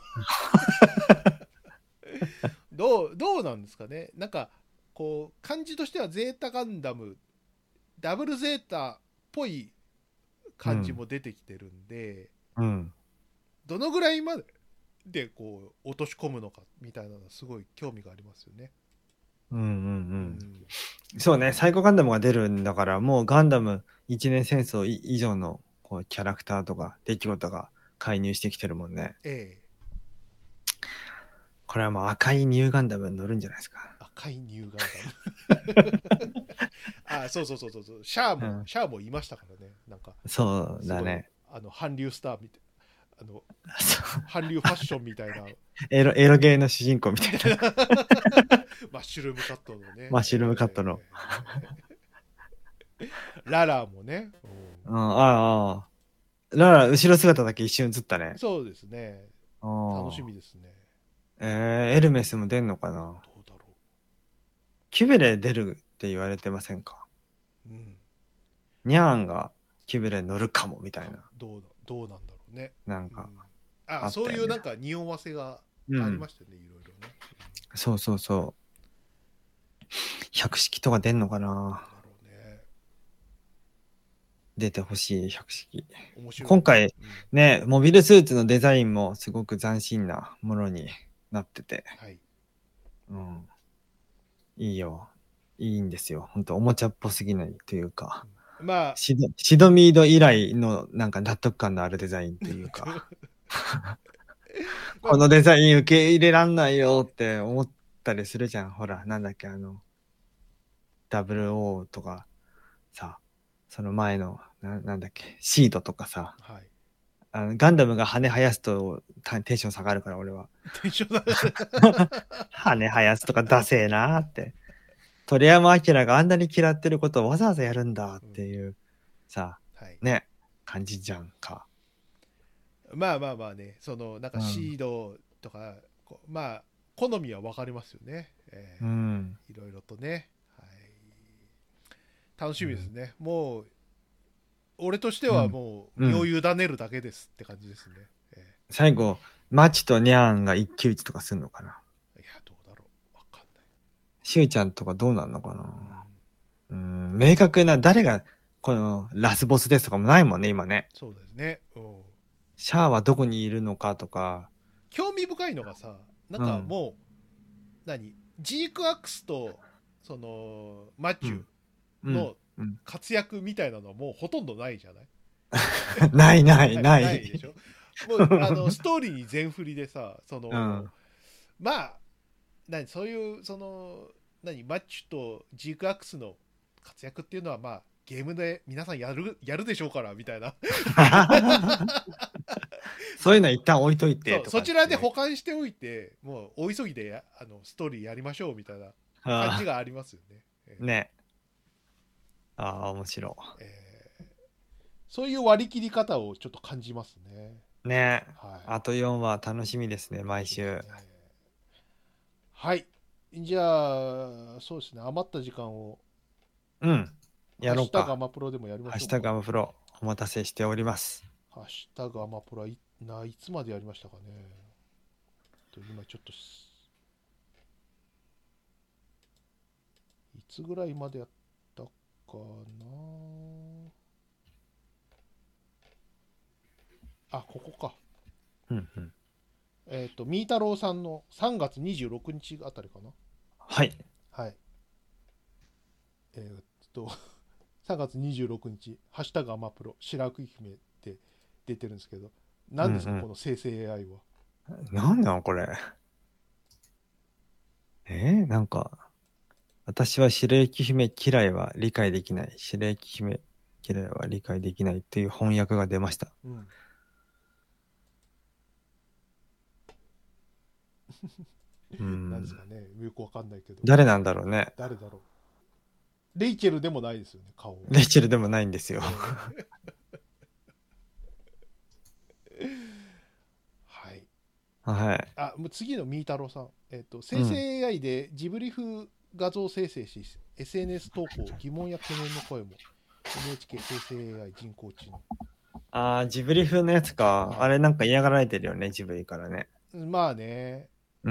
どうどうなんですかね。なんかこう感じとしてはゼータガンダムダブルゼータっぽい感じも出てきてるんで、 うん。 どのぐらいまででこう落とし込むのかみたいなのはすごい興味がありますよね。 うんうんう。 うんそうね、サイコガンダムが出るんだから、もうガンダム一年戦争以上のこうキャラクターとか出来事が介入してきてるもんね。 ええこれはもう赤いニューガンダムに乗るんじゃないですか。 赤いニューガンダムあそうそうそうそうそうシャアも、 うんシャアもいましたからね。なんかそうだね。 すごいあの韓流スターみたいあのそう韓流ファッションみたいなエロ、エロゲーの主人公みたいな。 マッシュルームカットのね。 マッシュルームカットのえー。ララもね。 うん、ああ、ああ。だから、後ろ姿だけ一瞬映ったね。 そうですね。 楽楽しみですね。 えー、エルメスも出んのかな。 どうだろキュベレ出るって言われてませんか。 う。うん。 ニャーンがキュベレ乗るかもみたいな。 どうだどうなんだろうね。 なんか、 うんああったよねそういうなんか匂わせがあうんりましたよね、いろいろね。 そうそうそう。百式とか出んのかな。 だろうね。 出てほしい百式。 面白い。 今回うんね、モビルスーツのデザインもすごく斬新なものになってて、 はい。 うん、いいよ。いいんですよ。本当おもちゃっぽすぎないというか、 まあ、 シドシドミード以来のなんか納得感のあるデザインというか、このデザイン受け入れらんないよって思ったりするじゃん。ほら、なんだっけ、あの、ダブルオー とかさ、その前の、ななんだっけ、シードとかさ、 はい。 あのガンダムが羽生やすとたテンション下がるから俺は。 テンションだ羽生やすとかダセーなーって。鳥山明があんなに嫌ってることをわざわざやるんだっていう、さ、 はい。 ね、感じじゃんか。 まあまあまあね、そのなんかシードとか、こうまあ好みは分かりますよね。えーうん。 いろいろとね、はい、楽しみですね。もう俺としてはもう身を委ねるだけですって感じですね。え最後、マチとニャンが一騎打ちとかすんのかな。 ーいやどうだろう分かんない。 シュウちゃんとかどうなんのかな。うん、明確な誰がこのラスボスですとかもないもんね、今ね。 そうですね。うんシャアはどこにいるのかとか。 興味深いのがさ、なんかもう、何ジークアックスとそのマチュのうん、 活躍みたいなのはもうほとんどないじゃない。 ないないない。 ないでしょ。もうあのストーリーに全振りでさ、その、 うん、 まあ何そういうその何マッチとジークアックスの活躍っていうのはまあゲームで皆さんやるやるでしょうからみたいな。 そういうの一旦置いといてそうとか、 そちらで保管しておいて、もう大急ぎでやあのストーリーやりましょうみたいな感じがありますよね。えー、 ね。ああ、面白えーそういう割り切り方をちょっと感じますね。 い。ね。 はい。 あとよんわ楽しみですね、毎週。 ですね。はい。じゃあ、そうですね。余った時間を、 うん。やハッシュタグアろうか。 マプロでもやりましょうか。 ハッシュタグアマプロ、お待たせしております。 ハッシュタグアマプロはいないつまでやりましたかね。と今ちょっとす、いつぐらいまでやったかな。あ、ここか。 うんうん。 えっ、と、みーたろうさんのさんがつにじゅうろくにちあたりかな。 はい。 はい。えーっと、さんがつにじゅうろくにち、ハッシュタグアマプロ、白く姫って出てるんですけど、何ですか、 うんうん、 この生成 エーアイ は。 なんなのこれ。えー、なんか、私は白雪姫嫌いは理解できない。白雪姫嫌いは理解できないっていう翻訳が出ました。 うん。 う何ですかん。 ね、よくわかんないけど、 誰なんだろうね。 誰だろう。レイチェルでもないですよね、顔は。 レイチェルでもないんですよ。 はい。 はい。 あ、もう次のみーたろうさん。えっ、と、生成うん。 エーアイ でジブリ風画像生成し、エスエヌエス 投稿、疑問や懸念の声も。エヌエイチケー 生成 エーアイ 人工知能。 ああ、ジブリ風のやつか。 はい、 あれなんか嫌がられてるよね、ジブリからね。 まあね。 うん。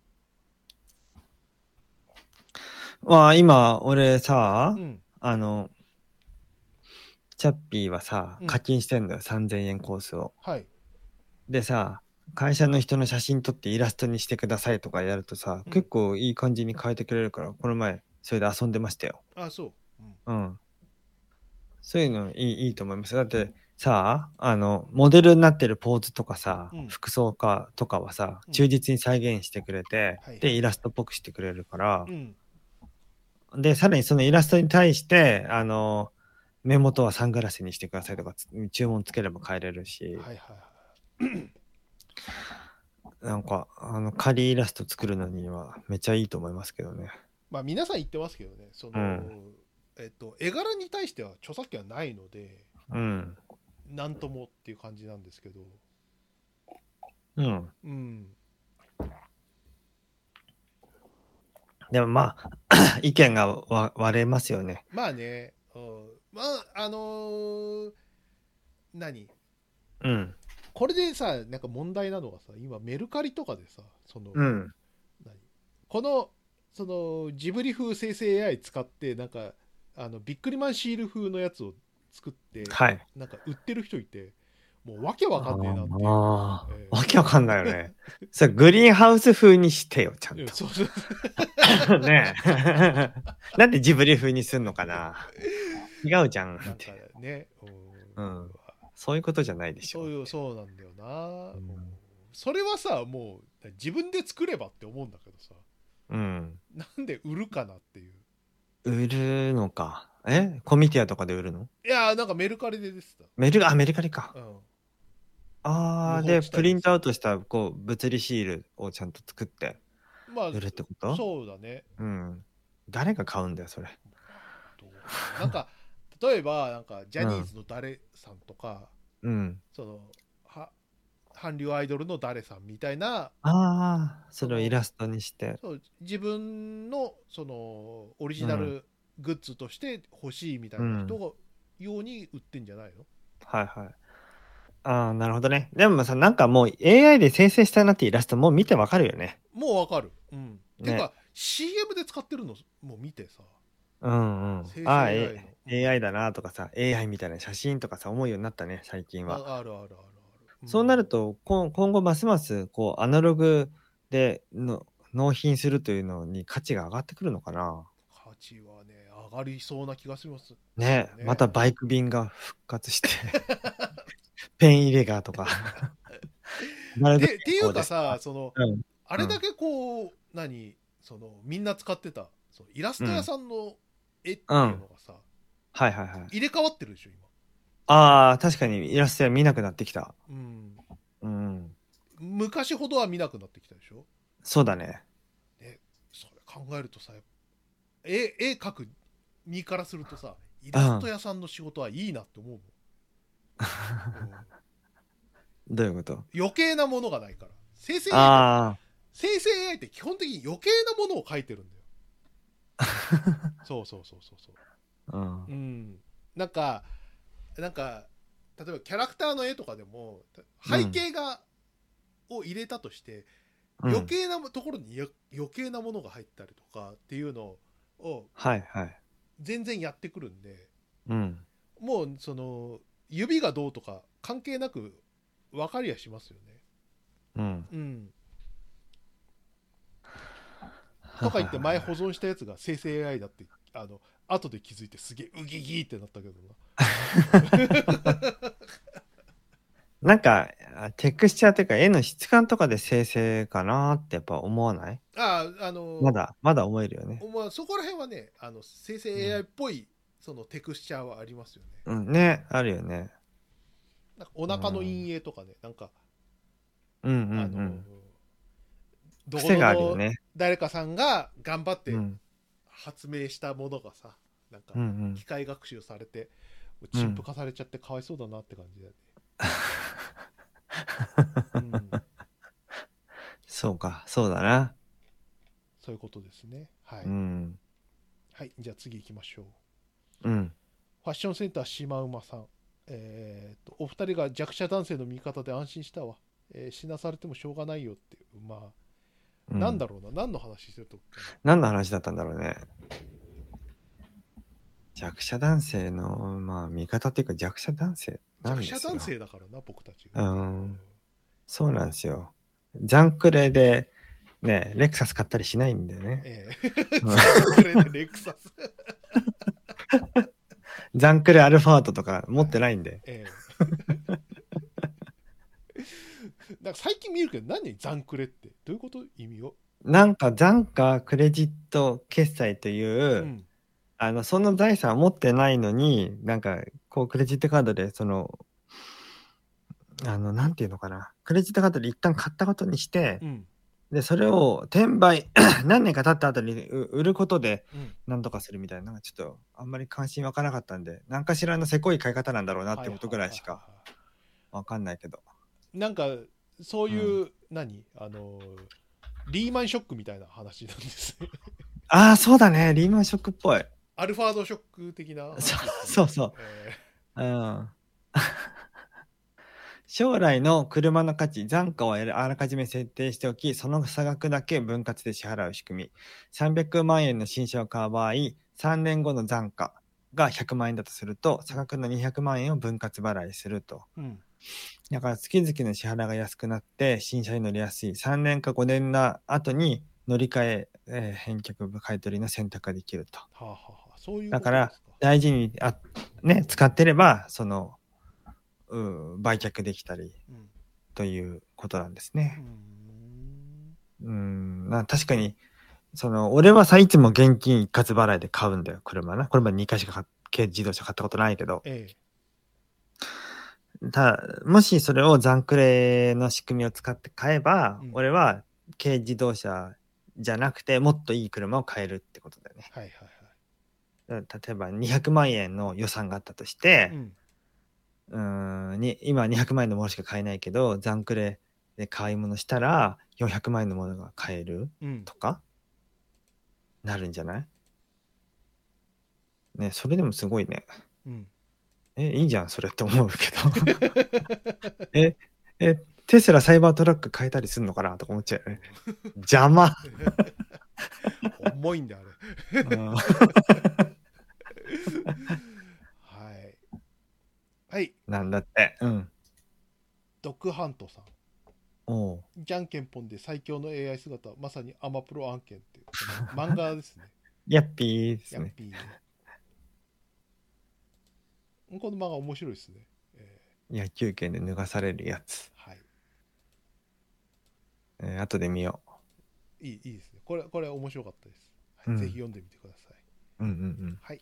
まあ今、俺さ、 うん。 あの、チャッピーはさ、 うん。 課金してんだよ、さんぜんえんコースを。 はい。 でさ、会社の人の写真撮ってイラストにしてくださいとかやるとさ、 うん。 結構いい感じに変えてくれるから、この前、それで遊んでましたよ。 あ、そう。うん。 うん。そういうのいい、いいと思います。だってさ、あの、モデルになってるポーズとかさ、 うん。 服装かとかはさ、 うん。 忠実に再現してくれて、で、 はいはい。 イラストっぽくしてくれるから、 うん。 で、さらにそのイラストに対して、あの、目元はサングラスにしてくださいとか、注文つければ変えれるし、 はいはいはい。 なんか、あの、仮イラスト作るのにはめっちゃいいと思いますけどね。 まあ皆さん言ってますけどね、その、 うん。 えっと、絵柄に対しては著作権はないので、 うん。 なんともっていう感じなんですけど、 うん。 うん。 でもまあ、意見がわ割れますよね。 まあね、うん、まあ、あのー何うん。 これでさ、なんか問題なのがさ、今メルカリとかでさ、その、 うん。 何この、その、ジブリ風生成 エーアイ 使って、なんか、あの、ビックリマンシール風のやつを作って、 はい。 なんか売ってる人いて、もうわけわかんねえなっていう。 ああ、 えわけわかんないよね。それグリーンハウス風にしてよ、ちゃんと。 ーそうそう。 ねえ。なんでジブリ風にすんのかな。違うじゃんっなんかて。 ね、 うん。そういうことじゃないでしょそういう、 って。 そうなんだよな。 うん。 それはさ、もう自分で作ればって思うんだけどさ、 うん。 なんで売るかなっていう。 売るのか。えコミティアとかで売るの？ いやー、なんかメルカリでですメル、あ、メルカリか。 た。うん。無ああ、 法で、プリント地帯です。 アウトした、こう、物理シールをちゃんと作ってまあ、 売るってこと？ そうだね。 うん。誰が買うんだよ、それ。 まあ、どうかな。なんか、例えば、なんか、ジャうん。 ニーズの誰さんとか、 うん。 その、は、韓流アイドルの誰さんみたいな、 ああ、それをイその、 ラストにして。 そう自分の、その、オリジうん。 ナルグッズとして欲しいみたいな人うん。 が、ように売ってんじゃないの。 はいはい。ああ、なるほどね。でもさ、なんかもう エーアイ で生成したなってイラストもう見てわかるよね。 もうわかる。うん。ていうね。 か、シーエム で使ってるのもう見てさ、 うんうん。 生成ああ、えエーアイ の。うん。 エーアイ だなとかさ、エーアイ みたいな写真とかさ、思うようになったね、最近は。 あ、あるあるあるある。うそうなるん。 と、こ今後ますます、こう、アナログでの納品するというのに価値が上がってくるのかな。 価値はね、 上がりそうな気がしますね。 ね。 またバイク便が復活して、ペン入れがとか。 でっていうかさ、その、 うん、 あれだけこう、何、そのみんな使ってたそのイラスト屋さんの絵っていうのがさ、 うん、はいはいはい。 入れ替わってるでしょ今。 ああ、確かにイラストは見なくなってきた。 うん。 うん。 昔ほどは見なくなってきたでしょ。 そうだね。 で、それ考えるとさ、絵絵描く身からするとさ、イラスト屋さんの仕事はいいなって思うもん。 うん、どういうこと？ 余計なものがないから。生成 エーアイ って、生成 エーアイ って基本的に余計なものを描いてるんだよ。そうそうそうそうそう。うん。うん、なんか、なんか、例えばキャラクターの絵とかでも、背景が、うん、を入れたとして、余計なところに余計なものが入ったりとかっていうのを、 はいはい。 全然やってくるんで、 うん、 もうその指がどうとか関係なく分かりやしますよね。 うん。 うん。とか言って前保存したやつが生成 エーアイ だってあの後で気づいてすげえウギギーってなったけどな。 なんかテクスチャーというか絵の質感とかで生成かなってやっぱ思わない？ ああ、あのー、 まだまだ思えるよね。 まあ、そこら辺はね、あの生成 エーアイ っぽい、うん、そのテクスチャーはありますよね。 うんね、あるよね。 なんかお腹の陰影とかね、なんか、 うんうんうん、 あのー、どこ癖があるのよね。 誰かさんが頑張って発明したものがさ、なんか機械学習されて陳腐化されちゃってかわいそうだなって感じだよね。うん、 そうか、そうだな。 そういうことですね。はい。 うん、 はい、じゃあ次行きましょう。うん。 ファッションセンターシマウマさん。えー、とお二人が弱者男性の味方で安心したわ。えー、死なされてもしょうがないよって。まあ、うん、なんだろうな。何の話してるとかな。何の話だったんだろうね。弱者男性の、まあ、味方っていうか弱者男性なんですよ。 弱者男性だからな、僕たちが。うん。そうなんですよ。ザンクレで、ね、レクサス買ったりしないんだよね。 ええ、ザンクレでレクサス。 ザンクレアルファートとか持ってないんで。ええ、 なんか最近見るけど、何ザンクレってどういうこと？意味を。 なんか残価クレジット決済という、うん、あのその財産を持ってないのに、なんかこうクレジットカードでそのあのなんていうのかな、クレジットカードで一旦買ったことにして、うん、でそれを転売何年か経った後に売ることで何とかするみたいな、なんかちょっとあんまり関心わからなかったんで、何かしらのせこい買い方なんだろうなってことぐらいしかわかんないけど、 なんかそういう、うん、何あのリーマンショックみたいな話なんですああそうだね、リーマンショックっぽい、 アルファードショック的な、ね、 そうそう、えー、うん将来の車の価値、残価をあらかじめ設定しておき、その差額だけ分割で支払う仕組み。さんびゃくまんえんの新車を買う場合、さんねんごの残価がひゃくまんえんだとすると、差額のにひゃくまんえんを分割払いすると。うん、だから月々の支払いが安くなって、新車に乗りやすい。さんねんかごねんの後に乗り換え、えー、返却買い取りの選択ができると。はあはあ、そういうことですか。だから大事にあ、ね、使ってれば、その、うん、売却できたり、うん、ということなんですね。うん、うん、確かにその俺はさいつも現金一括払いで買うんだよ、車な。これまでにかいしか軽自動車買ったことないけど、ええ、ただもしそれを残クレの仕組みを使って買えば、うん、俺は軽自動車じゃなくてもっといい車を買えるってことだよね。はいはいはい。例えばにひゃくまんえんの予算があったとして、うんうーんに今にひゃくまんえんのものしか買えないけど、残クレで買い物したらよんひゃくまんえんのものが買えるとか、うん、なるんじゃないね。それでもすごいね、うん、えいいじゃんそれって思うけどええテスラサイバートラック変えたりするのかなとか思っちゃうよね邪魔重いんだあれはい。 なんだって。うん。 ドッグハントさん。 おう。 じゃんけんぽんで最強の エーアイ 姿、まさにアマプロ案件っていう漫画ですね。 ヤッピーですね。ヤッピー。 この漫画面白いですね。え野球拳で脱がされるやつ。 ーはい。 えー、後で見よいい、いいですね。これ、これ面白かったです。はう。うい、 ん。 ぜひ読んでみてください。 うんうんうん。 はい。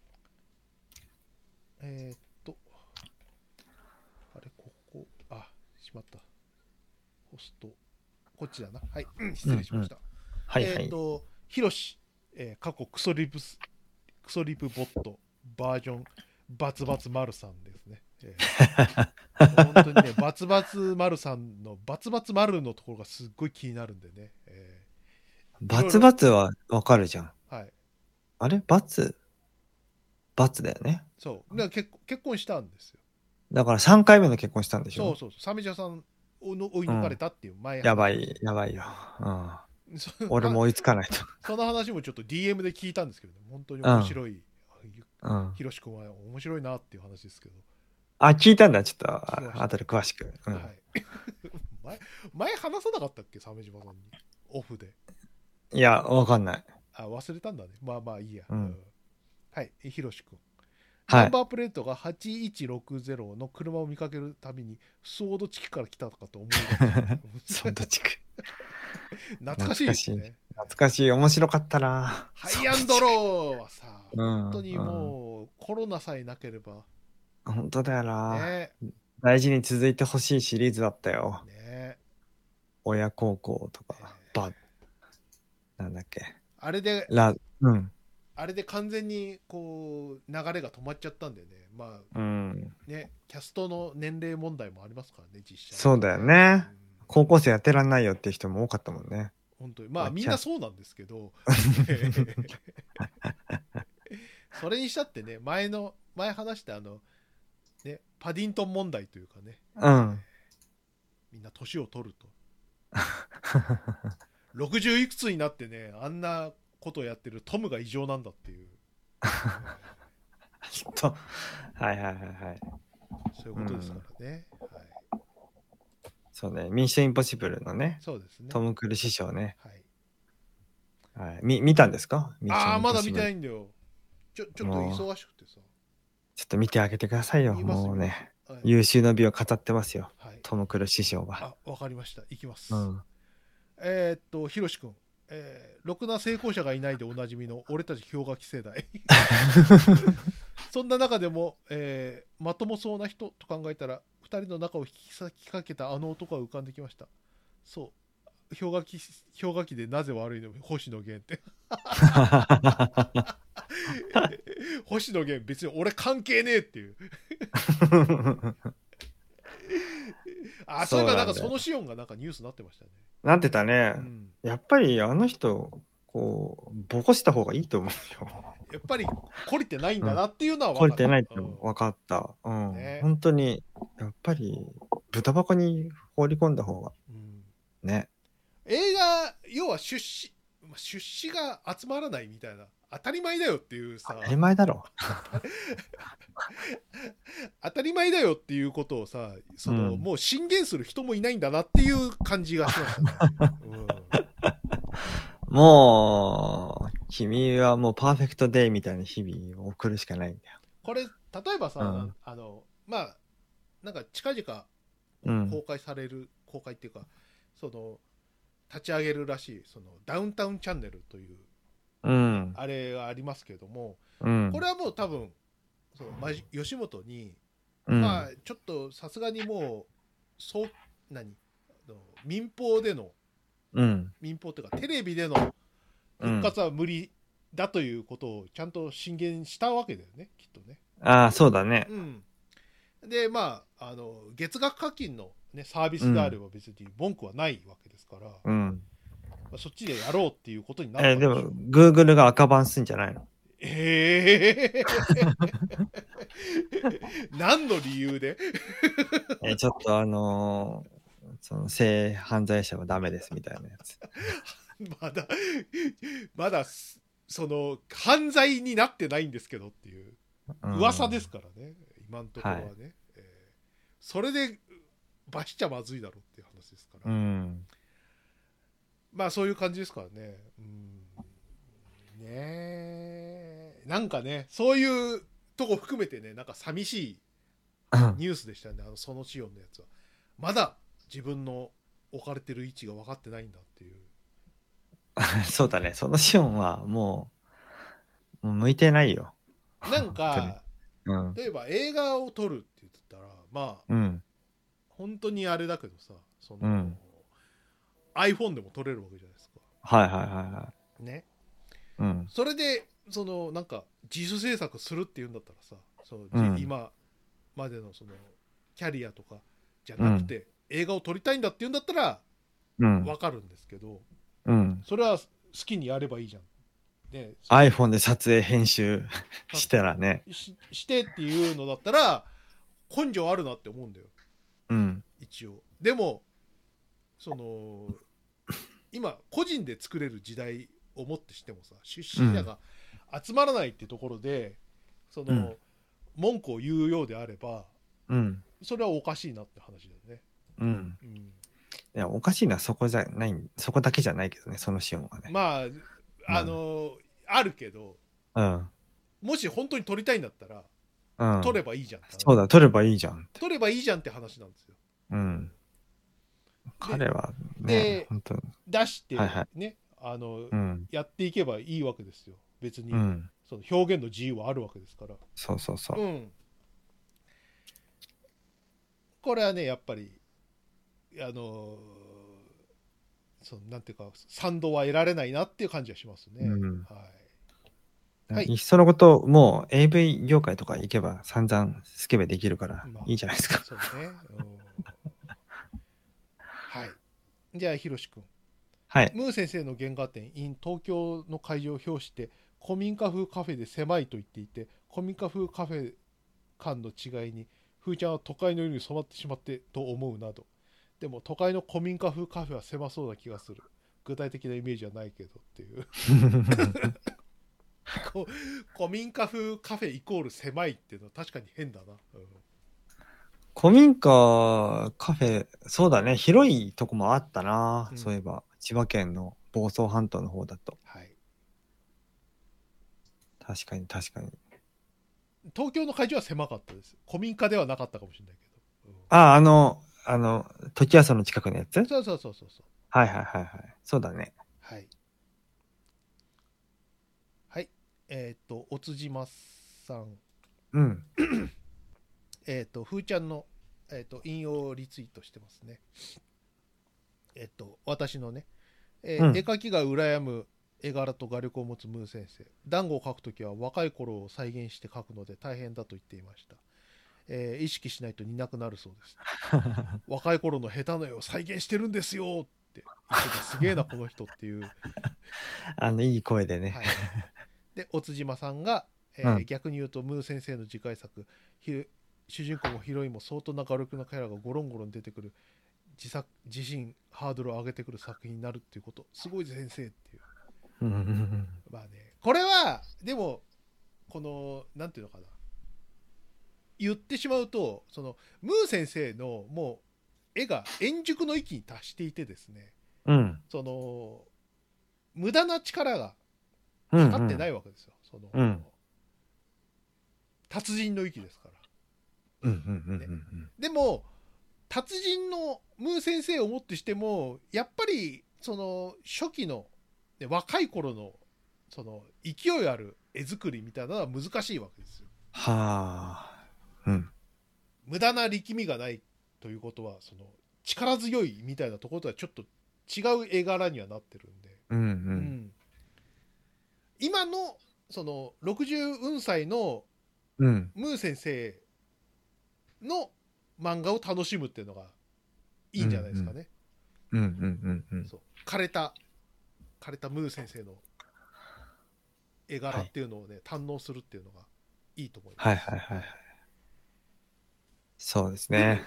えーっと、あれ、ここ、あ、しまった。ホスト、こっちだな。はい、失礼しました。うんうん、えはいはい。 ーっと、ヒロシ、えー過去クソリプス、クソリプボットバージョンバツバツ丸さんですね。えー、本当にね、バツバツ丸さんのバツバツ丸のところがすっごい気になるんでね。えー、いバツろいろ、 バツはわかるじゃん。 はい。 あれバツバツだよね。 そう。で結結婚したんですよ。 だからさんかいめの結婚したんでしょ。 そうそうそう。サメジャさんをの追いうん。 抜かれたっていう前やば話。 い、やばいよ。うん。 そ俺も追いつかないと。 その話もちょっと ディーエム で聞いたんですけどね、本当にうん。 面白い。 うん。 ひろし君は面白いなっていう話ですけど。 あ、聞いたんだ。ちょっと、 聞きました。 あ後で詳しく。うん。 はい。前、前話さなかったっけ、鮫島さんに。オフで。 いや、わかんない。 あ、忘れたんだね。まあまあいいや。 うん。 うん、はい。ひろし君。 はい。 ナンバープレートがはちいちろくゼロの車を見かけるたびに、ソードチキから来たかと思い出す。 ソード地区。 懐かしい懐かしい。 ですね。 懐かしい。面白かったな。 ハイアンドローはさ、 うん。 本当にうん。 もうコロナさえなければ、 本当だよな。 ね大事に続いてほしいシリーズだったよ。 ね親孝行とえか、バ、なんだっけ。 あれで、 ラ、うん。 あれで完全にこう流れが止まっちゃったんでね、まうん。 あね、キャストの年齢問題もありますからね、実写そうだよね。高校生やってらんないよっていう人も多かったもんね。 本当にまあまあ、 みんキャス、 なそうなんですけどそれにしたってね、前の前話したあのね、パディントン問題というかね、 うん。 みんな年を取るとろくじゅういくつになってね、あんなことをやってるトムが異常なんだっていう、 と、はいはいはいはい。 そういうことですからね、うん、はい、 そうね、ミッションインポッシブルのね、 そうですね、 トム・クルー師匠ね。 はい、 はい、み見たんですか、ミッションああまだ見インポッシブル。 てないんだよ。ちょちょっとも忙しくてさ、 う、ちょっと見てあげてくださいよ。 見ます見ます、 もうね、 はい、 優秀の美を語ってますよ。 はい、 トム・クルー師匠が。 あ、わかりました、いきます。 うん。 えー、っとひろし君、えー、ろくな成功者がいないでおなじみの俺たち氷河期世代そんな中でも、えー、まともそうな人と考えたらふたりの中を引き裂きかけたあの男が浮かんできました。そう氷河期氷河期でなぜ悪いの星野源って星野源別に俺関係ねえっていうあ、そういえばなんかそのシオンがなんかニュースになってましたね。 なってたね。 うん、 やっぱりあの人、こう、ボコした方がいいと思うよ。 やっぱり懲りてないんだなっていうのは懲り分かった。 てないって分かった。うん。 ね、 本当に、やっぱり、豚箱に放り込んだ方が、 うん、 ね。 映画、要は出資、出資が集まらないみたいな、当たり前だよっていうさ、 当たり前だろ。 当たり前だよっていうことをさ、その、 うん、 もう進言する人もいないんだなっていう感じがしましたね。 うん、もう、君はもうパーフェクトデイみたいな日々を送るしかないんだよ。 これ、例えばさ、 うん、 あの、まあ、なんか近々公開される、うん、公開っていうか、その、立ち上げるらしい、そのダウンタウンチャンネルという、 うん、 あれがありますけども、 うん、 これはもう多分、そのまじ吉本に、 うん、 まあちょっとさすがにもうそう何民放での、 うん、 民放っていうかテレビでの復活は無理だということをちゃんと進言したわけだよね、きっとね。 ああ、そうだね。 うん、でまああの月額課金の、ね、サービスであれば別に文句はないわけですから、 うん、 まあ、そっちでやろうっていうことになったんでしょう。 えー、でも Google が赤バンすんじゃないの？ ええー、何の理由でえー、ちょっとあのー、その性犯罪者はダメですみたいなやつ。 まだまだその犯罪になってないんですけどっていう噂ですからね、今のところはね、はい、えー、それで罰しちゃまずいだろうっていう話ですから、 うん、 まあそういう感じですからね。うん、ねえ、なんかね、そういうとこ含めてね、なんか寂しいうんニュースでしたね、あのそのシオンのやつは。まだ自分の置かれてる位置が分かってないんだっていう。 そうだね。そのシオンはもう、もう向いてないよ。 なん本当に。 か、 うん。 例えば映画を撮るって言ったら、まあ、 うん。 本当にあれだけどさ、その、 うん。 iPhone でも撮れるわけじゃないですか。 はいはいはいはね。 い。うん。 それで、その、なんか、自主制作するっていうんだったらさ、そのうんじ今までのその、キャリアとかじゃうん。 なくて、映画を撮りたいんだっていうんだったら、 うん。 わかるんですけど、 うん。 それは好きにやればいいじゃん。ね、その iPhone で撮影編集さしたらね。 ししてっていうのだったら、根性あるなって思うんだよ、 うん。 一応。でも、その、今、個人で作れる時代をもってしてもさ、出資者が集まらないっていうところで、その、 うん。 文句を言うようであれば、 うん。 それはおかしいなって話だよね。 うん。 うん、 いや、おかしいのはそこじゃない、そこだけじゃないけどね、そのシオンはね。 まあ、あの、あるけど、 うん。 もし本当に撮りたいんだったら、 うん。 撮ればいいじゃんって話。 そうだ、撮ればいいじゃんって。 撮ればいいじゃんって話なんですよ。 うん。 で、 彼はね、 で本当に。 出してね、 はいはい。 あの、 うん。 やっていけばいいわけですよ。別に、 うん。 その表現の自由はあるわけですから。 そうそうそう。 うん。これはね、やっぱり、あの、そのなんていうか、賛同は得られないなっていう感じはしますね。 うん。 はい。はい。 いっそのこと、もう エーブイ 業界とか行けば散々スケベできるからまあ、 いいじゃないですか。 そうね。うん、はい。じゃあ、ひろし君。 はい。 ムー先生の原画展 in 東京の会場を表して古民家風カフェで狭いと言っていて、古民家風カフェ間の違いにふーちゃんは都会のように染まってしまってと思うなど。でも都会の古民家風カフェは狭そうな気がする。具体的なイメージはないけどっていうこう古民家風カフェイコール狭いっていうのは確かに変だな、うん、 古民家カフェ、そうだね、広いとこもあったな、 うん、 そういえば。千葉県の房総半島の方だと。 はい、 確かに確かに。 東京の会場は狭かったです。古民家ではなかったかもしれないけど、うん、 あ、あの、あの、トキワ荘の近くのやつ。 そうそうそうそうそう、 はいはいはいはい。そうだね。 はいはい。えっ、ー、とおつじまさん、 うん。 えっとふーちゃんの、えー、と引用リツイートしてますね。えっ、ー、と私のね、えー、 うん。 絵描きが羨む絵柄と画力を持つムー先生、団子を描くときは若い頃を再現して描くので大変だと言っていました。えー、意識しないと似なくなるそうです。若い頃の下手な絵を再現してるんですよって言ってて、すげえなこの人っていう。 あの、いい声でね。 はい、でおつじまさんが、えーうん、逆に言うとムー先生の次回作、主人公もヒロインも相当な画力のキャラがゴロンゴロン出てくる、自作自身ハードルを上げてくる作品になるっていうこと、すごい先生っていうまあね、これはでもこのなんていうのかな、言ってしまうと、そのムー先生のもう絵が円熟の域に達していてですね、 うん、 その無駄な力がかかってないわけですよ、うんうん、その、うん、達人の域ですから、ね、でも達人のムー先生をもってしてもやっぱりその初期の、ね、若い頃のその勢いある絵作りみたいなのは難しいわけですよ。 はあ、うん、 無駄な力みがないということは、その力強いみたいなところとはちょっと違う絵柄にはなってるんで、 うんうんうん、 今のそのろくじゅうさいのムー先生の漫画を楽しむっていうのがいいんじゃないですかね。 うんうんうんうん、 そう枯れた枯れたムー先生の絵柄っていうのをね、はい、堪能するっていうのがいいと思います。 はいはいはい。そうですね。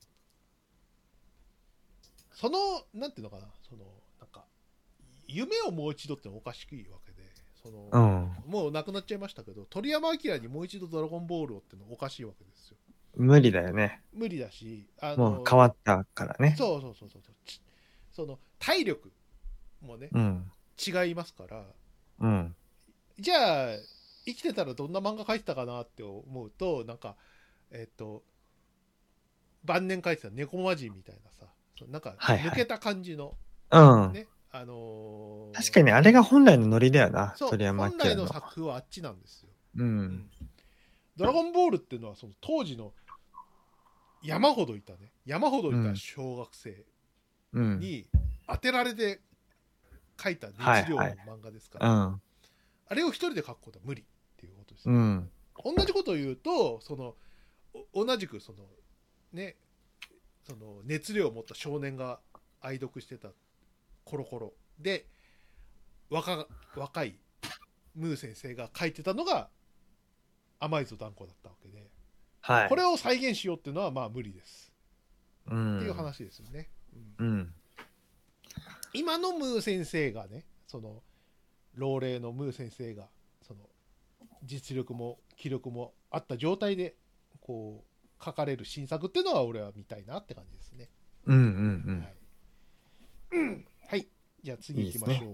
そのなんていうのかな、そのなんか夢をもう一度っておかしくいいわけで、その、うん、もう亡くなっちゃいましたけど、鳥山明にもう一度ドラゴンボールをってのおかしいわけですよ。 無理だよね。 無理だし、あのもう変わったからね。 そうそうそうそう、その体力もね、うん、違いますから、 うん、 じゃあ生きてたらどんな漫画描いてたかなって思うと、なんかえっと晩年描いてた猫魔人みたいなさ、なんかはいはい。 抜けた感じのうん。 ね、あのー確かにあれが本来のノリだよな、 そう鳥山本来の明の。 作風はあっちなんですよ。 ううん、 ん。 ドラゴンボールっていうのはその当時の山ほどいたね山ほどいたうん。 小学生うん。 に当てられて描いた熱量のはいはい。 漫画ですから、 うん。 あれを一人で描くことは無理っていうことですね。 うん。 同じことを言うと、その同じくそのね、その熱量を持った少年が愛読してたコロコロで若若いムー先生が書いてたのが甘いぞ断固だったわけで、これはい。 を再現しようっていうのはまあ無理ですうっていうん。 話ですよね。うん、 うん。 今のムー先生がね、その老齢のムー先生がその実力も気力もあった状態でこう書かれる新作っていうのは俺は見たいなって感じですね。 うんうんはい、うん、はい、じゃあうん。 次行いいですね。 きましょう。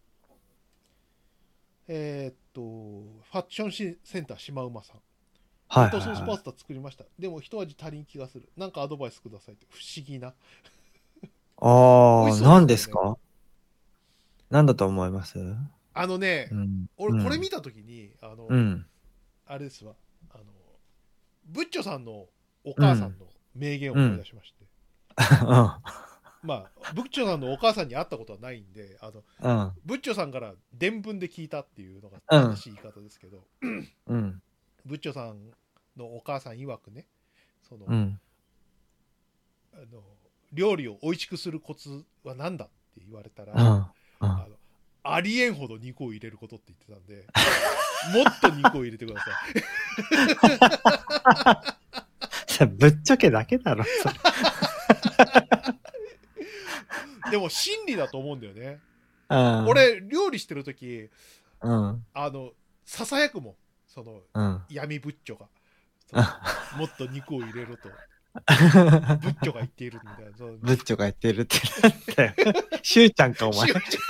えーっとファッションセンターシマウマさん、ミはいートソースパはいはい。 スタ作りました。でも一味足りん気がする。なんかアドバイスくださいって。不思議な。美味ああ、 しそうで何すけどね。 ですか？何だと思います？ あのね、 うん。 俺うん。 これ見たときに、あの、 うん。 あれですわ、あの、ブッチョさんのおうん。 母さんの名言をうん。 思い出しまして。まあ、ブッチョさんのお母さんに会ったことはないんで、あの、 うん。 ブッチョさんから伝聞で聞いたっていうのがうん。 正しい言い方ですけど、 うん。 ブッチョさんのお母さん曰くね、その、 うん。 あの、料理を美味しくするコツは何だって言われたら、 うん。うん。 あの、ありえんほど肉を入れることって言ってたんで、もっと肉を入れてくださそれぶっちゃけだけだろ、それ。 い。でも真理だと思うんだよね。 うん。 俺、料理してるとき、 うん。 あの、ささやくもん。その、 うん。 闇ブッチョが。その、もっと肉を入れろと、ブッチョが言っているみたいな。そのブッチョが言ってるってなんだよ。シューちゃんか、お前。 シュウちゃん、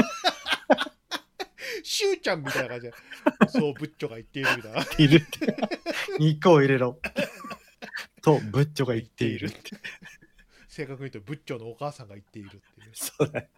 シュウちゃんみたいな感じで、そう、ブッチョが言っているみたいな。 いるって。肉を入れろ。と、ブッチョが言っているって。 正確に言うと、ブッチョのお母さんが言っているっていう。 そうだよ。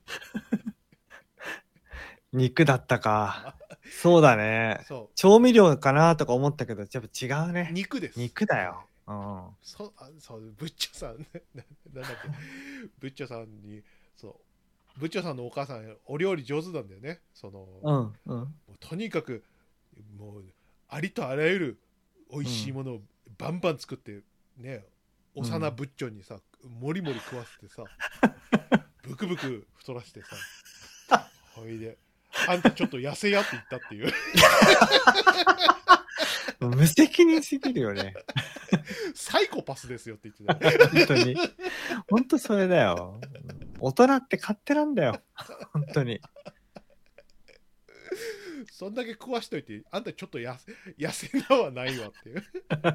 肉だったか。そうだね。 そ調味料かなとか思ったけど、やっぱ違うう。 ね。 肉です。はい。 肉だよ。うん。 そあそうブッチョさんななんだっけ、ブッチョさんに、そうブッチョさんのお母さんお料理上手なんだよね。そのもうん。うん。 うとにかくもうありとあらゆる美味うん。 しいものをバンバン作ってね、 うん。 幼ブッチョにさもりもり食わせてさ、ブクブク太らせてさ、ほいであんたちょっと痩せやって言ったっていう。 無責任すぎるよね。 サイコパスですよって言ってたよ。 本当に。本当それだよ。大人って勝手なんだよ。本当に。 そんだけ食わしといてあんたちょっとや痩せなはないわっていう。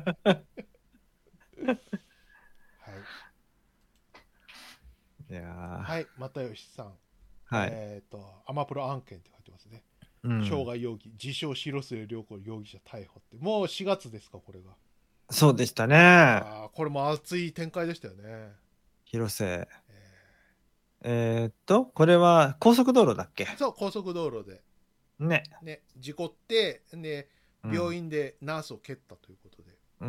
はい、 いやはい、又吉さん、 ー。はい。 えっ、ー、とアマプロ案件って書いてますね。傷うん。 害容疑自称広末涼子容疑者逮捕って、もうしがつですかこれが。 そうでしたね。 ああ、これも熱い展開でしたよね。 広瀬。 ええー、っと、これは高速道路だっけ？ ーそう、高速道路でね。 ね事故ってでうん。 病院でナースを蹴ったということで、 うん。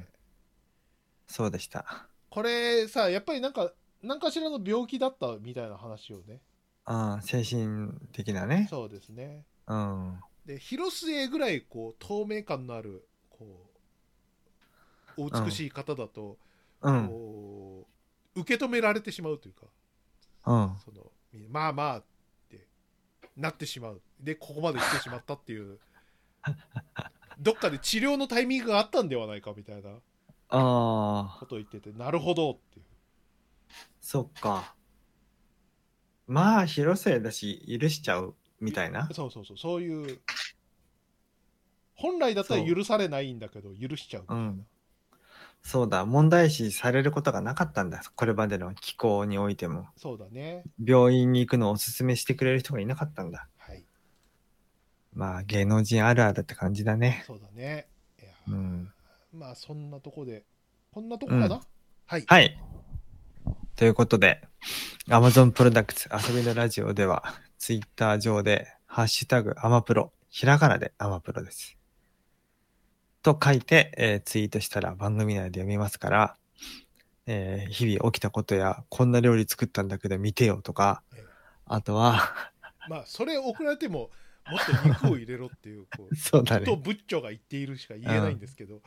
えーそうでした。 これさやっぱりなんか何かしらの病気だったみたいな話をね。 ああ、精神的なね。 そうですね。 うん。 で広末ぐらいこう透明感のあるこうおうん。 美しい方だとうん。 こう受け止められてしまうというか、 うん。 そのまあまあってなってしまうでここまで来てしまったっていう、どっかで治療のタイミングがあったんではないかみたいなああ、 ことを言ってて、なるほどっていう。 そっか。まあ、広瀬だし、許しちゃうみたいな。 そうそうそう、そういう本来だったらそ許されないんだけど許しちゃうう。うみたいな。 ん。そうだ。問題視されることがなかったんだ。これまでの気候においても。 そうだね。 病院に行くのをおすすめしてくれる人がいなかったんだ。 はい。 まあ芸能人あるあるって感じだね。 そうだね。いやうん。 まあそんなとこで、こんなとこうん。 かな。はい。 はい。ということで、Amazon Products 遊びのラジオでは、ツイッター上で、ハッシュタグアマプロ、ひらがなでアマプロです。と書いて、えーツイートしたら番組内で読みますから、えー日々起きたことや、こんな料理作ったんだけど見てよとか、 ええあとは、 まあそれ送られても、もっと肉を入れろっていう、こう、とそうだね。 ブッチョが言っているしかう言えないんん。 ですけど、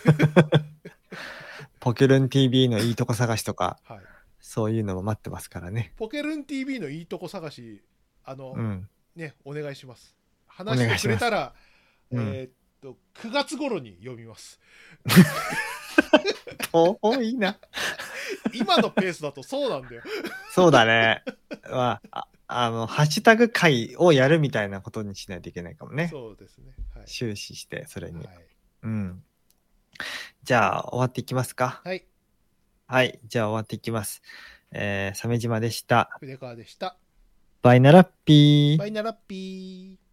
ポケルン ティーブイ のいいとこ探しとか、 はい。 そういうのも待ってますからね。 ポケルン ティーブイ のいいとこ探し、あの、 うん。 ね、お願いします。 お話して願いします。 くれたら、 うん。 えーっと、くがつ頃に読みます。 遠いな。 今のペースだとそうなんだよ。 そうだね。まあ、ああの、ハッシュタグ会をやるみたいなことにしないといけないかもね。 そうですね。はい。 終始して、それに。 はい。 うん。じゃあ、終わっていきますか。 はい。 はい。じゃあ、終わっていきます。えー、鮫島でした。 筆川でした。 バイナラッピー。 バイナラッピー。